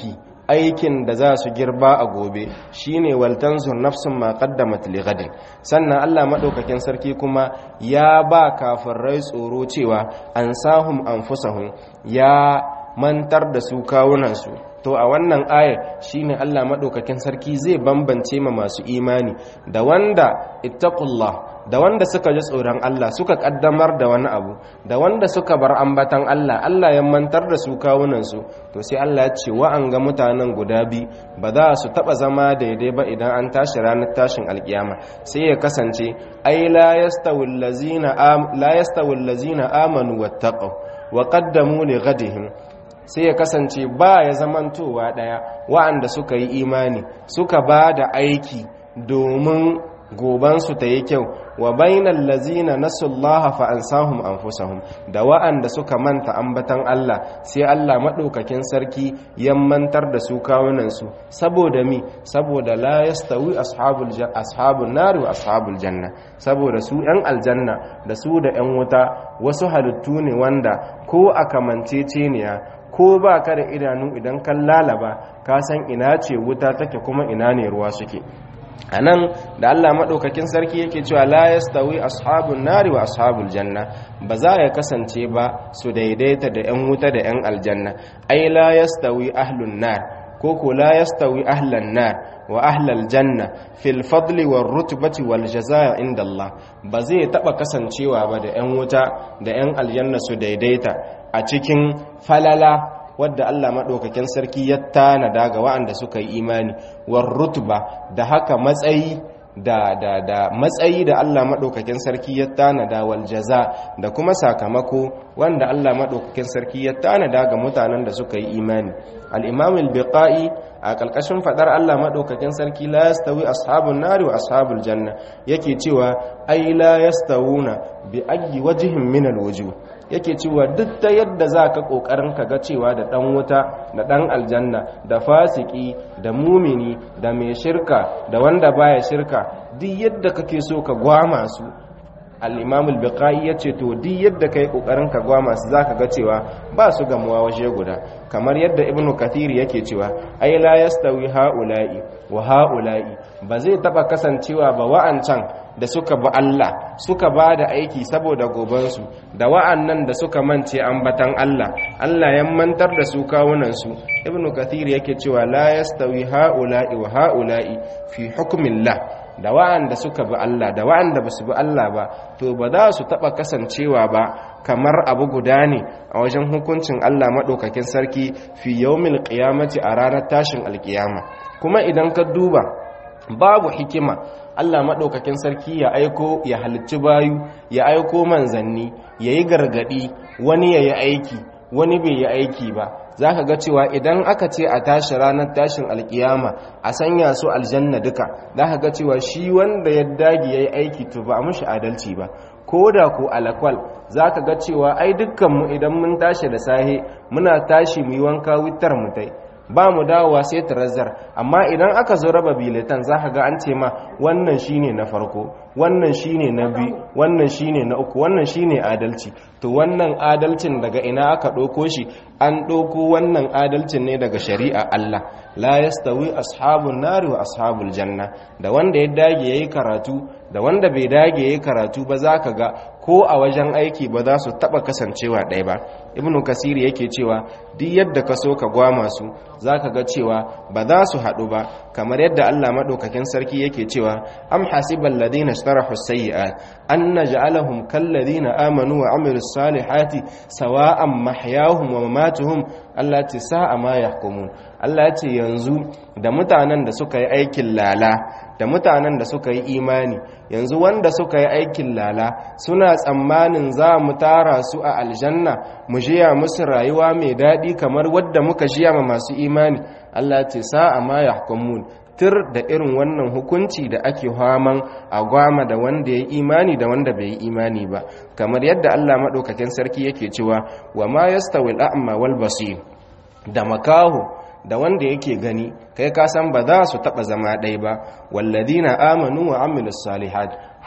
aikin da za su girba a gobe shine waltanzur nafsun ma qaddamat li ghadin. sannan Allah madaukakin sarki kuma ya ba kafirai tsoro cewa ansahum anfusahum, ya mantar da su kawunansu. to a wannan aya shine Allah madaukakin sarki zai bambance ma masu imani da wanda ittaqullah, da wanda suka ji tsoron Allah suka kaddamar da wani abu, da wanda suka bar ambatan Allah, Allah ya mantar da su kawunansu. to sai Allah ya ce wa'an ga mutanen guda bi ba za su taba zama daidai ba idan an tashi ranar tashin alkiyama. sai ya kasance ai la yastawil ladzina am la yastawil ladzina amanu wattaqu wa qaddamu li ghadihim. sai ya kasance ba ya zamantowa daya wa'anda suka yi imani suka ba da aiki domin gobansu ta yi kyau, wa bainal lazina nasullaha fa ansahum anfusahum, da wa'anda suka manta ambatan Allah sai Allah madaukakin sarki ya mantar da su kawunansu. saboda mi saboda la yastawi ashabul ashabun nar wa ashabul janna, saboda su yan aljanna da su da yan wuta wasu halittu ne wanda ko a kamanceceniya ko ba ka da idanu idan kan lalaba ka san ina ce wuta take kuma ina ne ruwa suke. a nan da Allah maɗaukakin sarki yake cewa la yastawi ashabun nari wa ashabul janna, ba za ya kasance ba su daidaita da 'yan wuta da 'yan aljanna. ai la yastawi ahlun nar ko ko la yastawi ahlan nar wa ahlal janna fil fadli war rutbati wal jazaa inda Allah, ba zai taba kasancewa ba da 'yan wuta da 'yan aljanna su daidaita a cikin falala wadda Allah maɗaukakin sarki ya tanada ga wa'anda suka yi imani, war rutba da haka matsayi da da da matsayi da Allah maɗaukakin sarki ya tanada, wal jaza da kuma sakamako wanda Allah maɗaukakin sarki ya tanada ga mutanen da suka yi imani. al-imam al-biqai a kalkashin fadar Allah maɗaukakin sarki la yastawi ashabun nari wa ashabul janna yake cewa ai la yastawuna bi ayyi wajhin min al-wujuh, yake cewa duk ta yadda za ka ƙoƙarin ka ga cewa da ɗan wuta da ɗan aljanna da fasiki da mumini da mai shirka da wanda baya shirka, duk yadda kake so ka gwama su, al-imam al-biqai yace to duk yadda kai ƙoƙarin ka gwama su zaka ga cewa ba su gamuwa waje guda. kamar yadda ibnu kathir yake cewa ai la yastawi haula'i wa haula'i, ba zai taba kasancewa ba wa'ancan da suka ba Allah suka ba da aiki saboda gobansu da wa'annan da suka mance ambatan Allah, Allah ya mantar da su kawunansu. ibnu kathir yake cewa la yastawi haula'i wa haula'i fi hukmillah, da wa'anda suka bi Allah da wa'anda basu bi Allah ba to ba za su taba kasancewa ba kamar abu guda ne a wajen hukuncin Allah madaukakin sarki fi yawmil qiyamati, a ranar tashin alkiyama. kuma idan ka duba babu hikima Allah maɗaukakin sarki ya aiko ya halicci bayu, ya aiko manzanni, ya yi gargaɗi, wani ya yi aiki wani bai yi aiki ba. za ka ga cewa idan aka ce a tashi ranar tashin alkiyama a sanya su aljanna duka, za ka ga cewa shi wanda ya dage ya yi aiki to ba a mushi adalci ba. ko da ko alakwal za ka ga cewa ai dukkanmu idan mun tashi da sahe muna tashi mu yi wanka witar mu tai, ba mu dawowa sai tarazzar. amma idan aka zo raba biletan za ka ga an ce ma wannan shine na farko, wannan shine na biyu, wannan shine na uku, wannan shine adalci. to wannan adalcin daga ina aka ɗauko shi? an ɗauko wannan adalcin ne daga shari'a Allah. la yastawi ashabun nari wa ashabul janna, da wanda ya dage yayi karatu da wanda bai dage yayi karatu ba za ka ga ko a wajen aiki ba za su taba kasancewa ɗaya ba. ibnu kasiri yake cewa duk yadda ka so ka gwama su za ka ga cewa ba za su haɗu ba, kamar yadda Allah maɗaukakin sarki yake cewa am hasibal ladina ishtarahu sayyi'at an naj'alahum kal ladina amanu wa amilus salihati sawa'an mahyahum wa mamatuhum allati sa'a ma yahkumun. Allah ya ce yanzu da mutanen da suka yi aikin lala da mutanen da suka yi imani, yanzu wanda suka yi aikin lala suna tsammanin za mu tara su a aljanna mu jiya musu rayuwa mai daɗi kamar wadda muka jiya ma masu imani. Allah ce sa'a ma yahkumun, tir da irin wannan hukunci da ake haman a gwama da wanda ya imani da wanda bai yi imani ba. kamar yadda Allah maɗaukakin sarki yake cewa wa ma yastawi al-a'ma wal basir, da makaho da wanda yake gani kai ka san ba za su taba zama ɗaya ba. walladina amanu wa amilus salihat,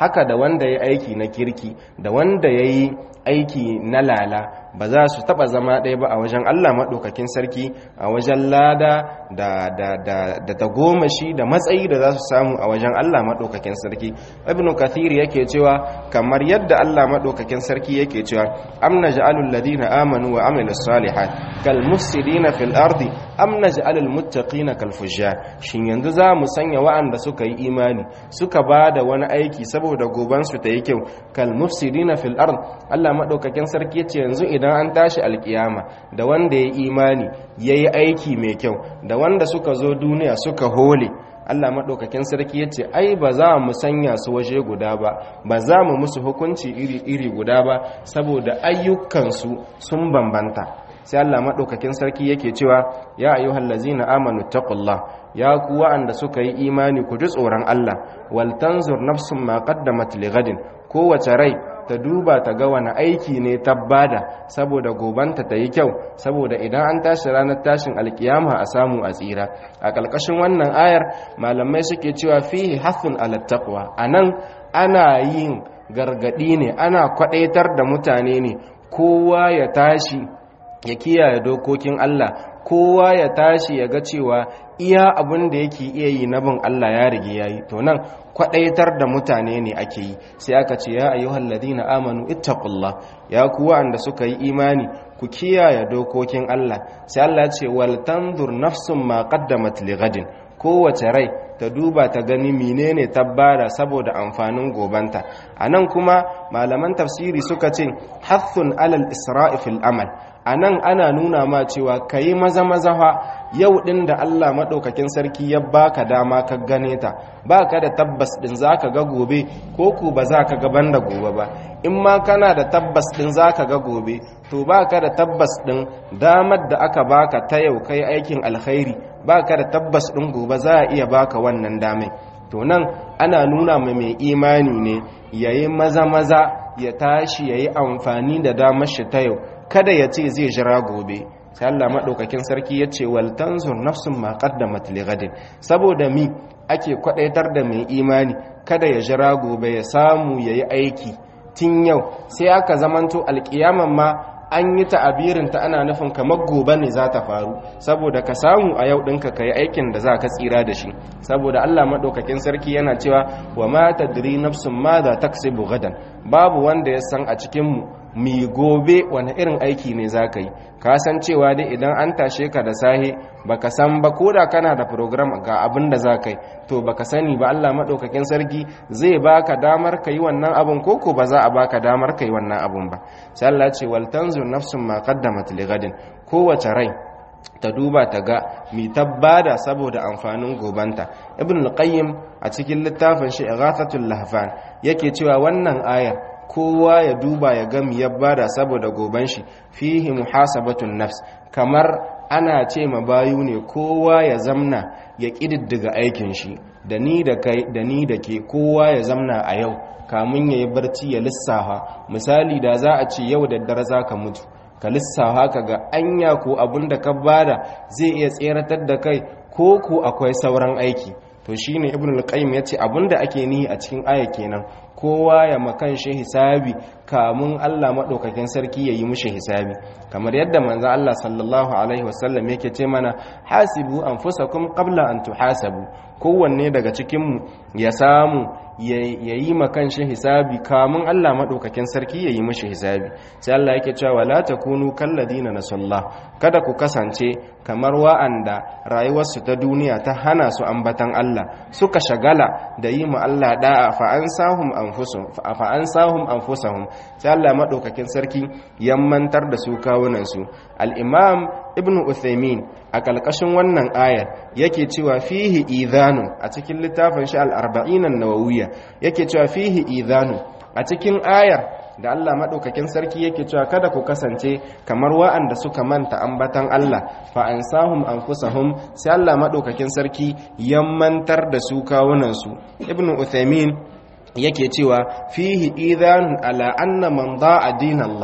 haka da wanda ya aiki na kirki da wanda ya yi aiki na lala ba za su taba zama ɗaya ba a wajen Allah maɗaukakin sarki, a wajen lada da da da da tagomashi da matsayi da za su samu a wajen Allah maɗaukakin sarki. Ibn Kathir yake cewa kamar yadda Allah maɗaukakin sarki yake cewa am naj'alul ladina amanu wa amilus salihat kal mufsidina fil ardi am naj'alul muttaqina kal fujjar, shin yanzu za mu sanya wa'anda suka yi imani suka bada wani aiki saboda goban su ta yi kyau kal mufsidina fil ard. Allah maɗaukakin sarki yace yanzu idan an tashi alkiyama da wanda ya imani ya yi aiki mai kyau da wanda suka zo duniya suka hole, Allah maɗaukakin sarki ya ce ai ba za mu sanya su waje guda ba, ba za mu musu hukunci iri-iri guda ba saboda ayyukansu sun bambanta. sai Allah maɗaukakin sarki yake cewa ya ayyuhal ladzina amanu taqullah, ya ku wa'anda suka yi imani ku ji tsoron Allah, wal tanzur nafsun ma qaddamat lighadin, kowace rai ta duba ta ga wani aiki ne tabbada saboda gobanta ta yi kyau, saboda idan an tashi ranar tashin alkiyama a samu a tsira. A ƙarƙashin wannan ayar malamai suke cewa fihi hathun ala taqwa, anan ana yin gargadi ne, ana kwadaitar da mutane ne kowa ya tashi ya kiyaye dokokin Allah, kowa ya tashi ya ga cewa iya abin da yake iya yi na bin Allah ya rige yayi. To nan kwadaitar da mutane ne ake yi, sai aka ce ya ayyuhal ladina amanu ittaqullah, ya ku wanda suka yi imani ku kiyaye dokokin Allah. Sai Allah ya ce wal tanzur nafsum ma qaddamat lighadin, kowace rai ta duba ta gani menene tabbara saboda amfanin gobanta. Anan kuma malaman tafsiri suka ce hathun alal isra'i fil amal, anan ana nuna ma cewa kayi maza maza fa yau din da Allah madaukakin sarki ya baka dama ka gane ta, baka da tabbas din zaka ga gobe ko ku ba zaka ga banda gobe ba. In ma kana da tabbas din zaka ga gobe, to baka da tabbas din damar da aka baka ta yau kai aikin alkhairi, baka da tabbas din gobe za a iya baka wannan damai. To nan ana nuna mai mai imani ne yayi maza maza ya tashi yayi amfani da damar shi ta yau, kada ya ce zai jira gobe. Sai Allah madaukakin sarki ya ce wal tanzur nafsun ma qaddamat lighadin, saboda mi ake kwadaitar da mai imani kada ya jira gobe, ya samu yayi aiki tun yau. Sai aka zamanto alkiyaman ma an yi ta'abirin ta ana nufin kamar gobe ne za ta faru, saboda ka samu a yau ɗinka ka yi aikin da za ka tsira da shi. Saboda Allah maɗaukakin sarki yana cewa wa ma tadri nafsun ma za taksibu gadan, babu wanda ya san a cikinmu mi gobe wani irin aiki ne za ka yi. Ka san cewa dai idan an tashe ka da sahe baka san ba, ko da kana da program ga abin da za ka yi, to baka sani ba Allah maɗaukakin sarki zai baka damar ka yi wannan abin ko ko ba za a baka damar ka yi wannan abin ba. Sai Allah ce wal tanzur nafsun ma qaddamat lighadin, kowace rai ta duba ta ga mi tabbada saboda amfanin gobanta. Ibn al-Qayyim a cikin littafin shi Ighathatul Lahfan yake cewa wannan ayar kowa ya duba ya ga mi bada saboda goban shi, fihi muhasabatun nafs, kamar ana ce ma bayu ne kowa ya zamna ya kididdiga aikin shi, da ni da kai da ni da ke kowa ya zamna a yau kamun yayi barci ya lissafa. Misali da za a ce yau da dare zaka mutu, ka lissafa ka ga anya ko abinda ka bada zai iya tseratar da kai ko ko akwai sauran aiki. To shine Ibn al-Qayyim yace abinda ake nihi a cikin aya kenan, kowa ya makan shi hisabi kamun Allah madaukakin sarki yayi mishi hisabi. Kamar yadda manzo Allah sallallahu alaihi wasallam yake ce mana hasibu anfusakum qabla an tuhasabu, kowanne daga cikin mu ya samu yayi makan shi hisabi kamun Allah madaukakin sarki yayi mishi hisabi. Sai Allah yake cewa la takunu kalladina nasallah, kada ku kasance kamar wa'anda rayuwarsu ta duniya ta hana su ambatan Allah, suka shagala da yi ma Allah da'a fa ansahum anfusahum fa ansahum anfusahum. Sai Allah madaukakin sarki ya mantar da su kawunan su. Al-Imam Ibn Uthaymin a kalkashin wannan ayar yake cewa fihi idhanun, a cikin littafin shi al-arba'in an-nawawiyya yake cewa fihi idhanun, a cikin ayar da Allah maɗaukakin sarki yake cewa kada ku kasance kamar wa'anda suka manta ambatan Allah fa ansahum anfusahum, sai Allah maɗaukakin sarki ya mantar da su kawunan su. Ibn Uthaymin yake cewa fihi idhanun ala anna man da'a dinallah,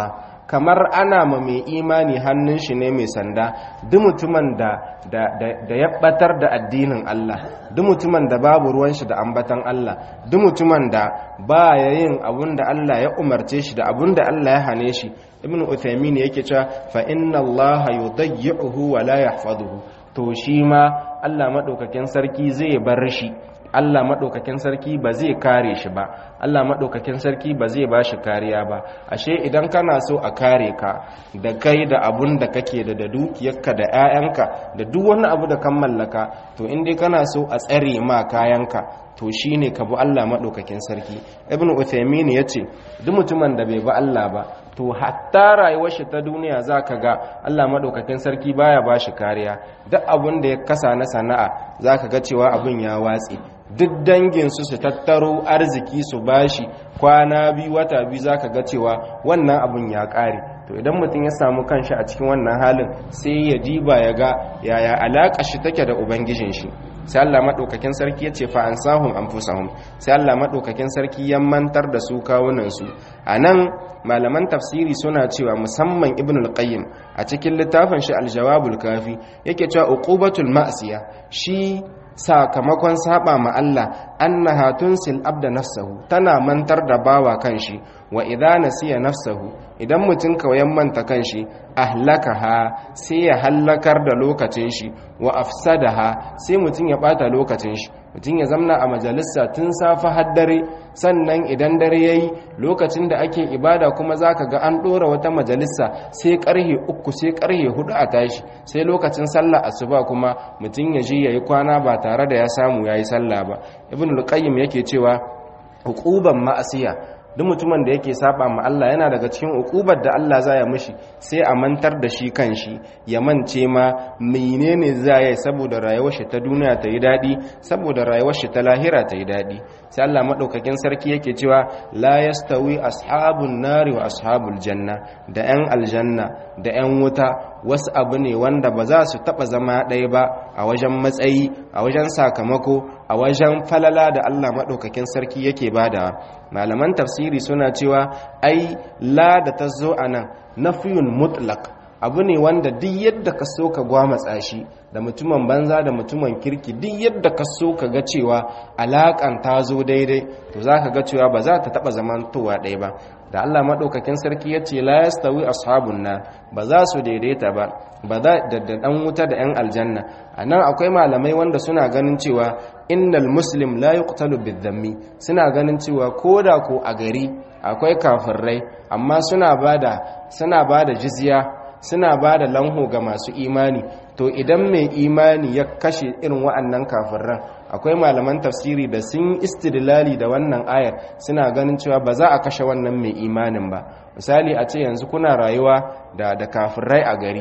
kamar ana ma mai imani hannun shi ne mai sanda. Duk mutumin da da da ya batar da addinin Allah, duk mutumin da babu ruwan shi da ambatan Allah, duk mutumin da ba ya yin abun da Allah ya umarce shi da abun da Allah ya hane shi, Ibn Uthaymin yake cewa fa inna Allah yudayyi'uhu wa la yahfazuhu, to shi ma Allah madaukakin sarki zai bar shi, Allah maɗaukakin sarki ba zai kare shi ba, Allah maɗaukakin sarki ba zai ba shi kariya ba. Ashe idan kana so a kare ka da kai da abun da kake da da dukiyarka da 'ya'yanka da duk wani abu da kan mallaka, to in dai kana so a tsare ma kayanka, to shine ka bi Allah maɗaukakin sarki. Ibn Uthaymin yace duk mutumin da bai bi Allah ba, to hatta rayuwar shi ta duniya zaka ga Allah maɗaukakin sarki baya ba shi kariya. Duk abun da ya kasa na sana'a zaka ga cewa abun ya watse, duk danginsu su tattaro arziki su bashi kwana biyu wata biyu zaka ga cewa wannan abun ya ƙare. To idan mutum ya samu kanshi a cikin wannan halin, sai ya diba ya ga yaya alaƙa shi take da ubangijin shi. Sai Allah madaukakin sarki ya ce fa ansahum anfusahum, sai Allah madaukakin sarki ya mantar da su kawunan su. Anan malaman tafsiri suna cewa, musamman Ibn al-Qayyim a cikin littafin shi Al-Jawabul Kafi yake cewa uqubatul ma'siya, shi sakamakon saba ma Allah annaha tunsil abda nafsahu, tana mantar da bawa kanshi. Wa idza nasiya nafsahu, idan mutum kauyan manta kanshi, ahlakaha, sai ya hallakar da lokacin shi. Wa afsadaha, sai mutum ya bata lokacin shi. Mutum ya zamna a majalisa tun safa har dare, sannan idan dare yayi lokacin da ake ibada kuma zaka ga an dora wata majalisa sai karhe uku sai karhe hudu a tashi, sai lokacin sallah asuba kuma mutum ya je yayi kwana ba tare da ya samu yayi sallah ba. Ibn al-Qayyim yake cewa hukuban ma'asiya, duk mutumin da yake saba ma Allah yana daga cikin ukubar da Allah zai mishi, sai a mantar da shi kanshi, ya mance ma menene zai saboda rayuwar shi ta duniya ta yi dadi, saboda rayuwar shi ta lahira ta yi dadi. Sai Allah madaukakin sarki yake cewa la yastawi ashabun nari wa ashabul janna, da yan aljanna da yan wuta wasu abu ne wanda ba za su taba zama ɗaya ba a wajen matsayi, a wajen sakamako, a wajen falala da Allah madaukakin sarki yake bada. Malaman tafsiri suna cewa ai la da ta zo a nan nafiyun mutlaq, abu ne wanda duk yadda ka so ka gwamatsa shi da mutumin banza da mutumin kirki, duk yadda ka so ka ga cewa alaƙan ta zo daidai, to za ka ga cewa ba za ta taɓa zamantowa ɗaya ba. Da Allah maɗaukakin sarki ya ce la yastawi ashabun na, ba za su daidaita ba, ba za da ɗan wuta da ‘yan aljanna. A nan akwai malamai wanda suna ganin cewa innal muslim la yuqtalu bidhammi, suna ganin cewa ko da ko a gari akwai kafirai amma suna bada suna bada jizya, suna bada lanho ga masu imani, to idan mai imani ya kashe irin wa'annan kafiran, akwai malaman tafsiri da sun istidlali da wannan ayar, suna ganin cewa ba za a kashe wannan mai imanin ba. Misali a ce yanzu kuna rayuwa da da kafirai a gari,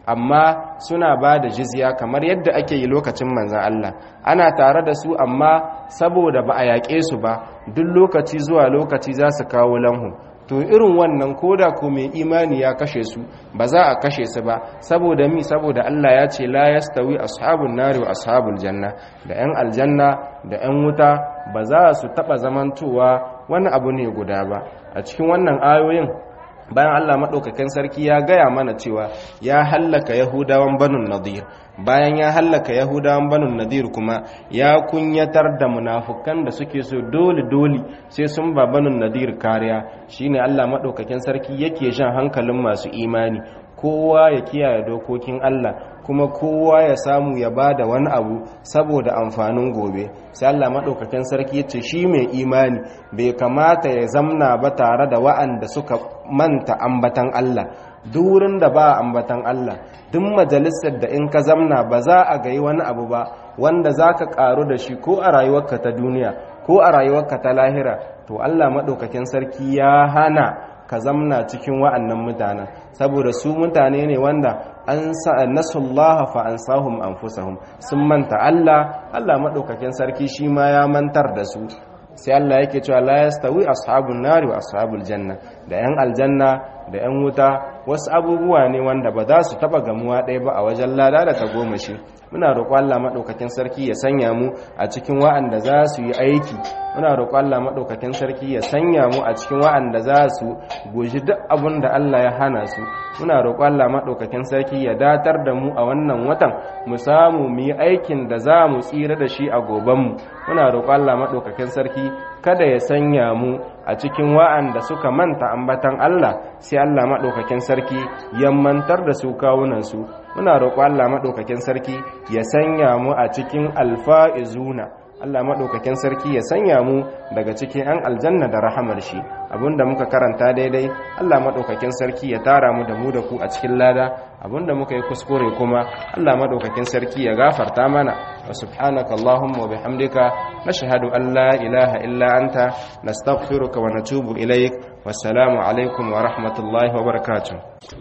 amma suna ba da jizya kamar yadda ake yi lokacin manzan Allah, ana tare da su amma saboda ba a yaƙe su ba, duk lokaci zuwa lokaci za su kawo lanhu. To irin wannan koda ko mai imani ya kashe su, ba za a kashe su ba, saboda mi saboda Allah ya ce la yastawi ashabun nari wa ashabul janna, da yan aljanna da yan wuta ba za su taba zamantowa wani abu ne guda ba. A cikin wannan ayoyin bayan Allah maɗaukakin sarki ya gaya mana cewa ya hallaka Yahudawan Banun Nadir, bayan ya hallaka Yahudawan Banun Nadir kuma ya kunyatar da munafukan da suke so dole dole sai sun ba Banun Nadir kariya. Shine Allah maɗaukakin sarki yake jan hankalin masu imani, kowa ya kiyaye dokokin Allah, kuma kowa ya samu ya bada wani abu saboda amfanin gobe. Sai Allah madaukakin sarki yace shi mai imani bai kamata ya zamna ba tare da wa'anda suka manta ambatan Allah. Duk wurin da ba ambatan Allah, duk majalisar da in ka zamna ba za a gayi wani abu ba wanda zaka karu da shi ko a rayuwarka ta duniya ko a rayuwarka ta lahira, to Allah madaukakin sarki ya hana ka zamna cikin wa'annan mutanen, saboda su mutane ne wanda an sa nasullaha fa ansahum anfusahum, sun manta Allah, Allah madaukakin sarki shi ma ya mantar da su. Sai Allah yake cewa la yastawi ashabun nari wa ashabul janna, da yan aljanna da yan wuta wasu abubuwa ne wanda ba za su taba gamuwa ɗaya ba a wajen lada da tagomashi. Muna roƙon Allah maɗaukakin sarki ya sanya mu a cikin wa'anda za su yi aiki. Muna roƙon Allah maɗaukakin sarki ya sanya mu a cikin wa'anda za su guji duk abin da Allah ya hana su. Muna roƙon Allah maɗaukakin sarki ya datar da mu a wannan watan mu samu mu yi aikin da za mu tsira da shi a gobanmu. Muna roƙon Allah maɗaukakin sarki kada ya sanya mu a cikin wa'anda suka manta ambatan Allah sai Allah maɗaukakin sarki ya mantar da su kawunansu. Muna roƙo Allah maɗaukakin sarki ya sanya mu a cikin alfa'izuna. Allah maɗaukakin sarki ya sanya mu daga cikin ‘yan aljanna da rahamar shi. Abinda muka karanta daidai Allah maɗaukakin sarki ya tara mu da mu da ku a cikin lada. Abinda muka yi kuskure kuma Allah maɗaukakin sarki ya gafarta mana. Wa subhanaka Allahumma wa bihamdika nashhadu an la ilaha illa anta nastaghfiruka wa natubu ilaik. Wassalamu alaikum wa rahmatullahi wa barakatuh.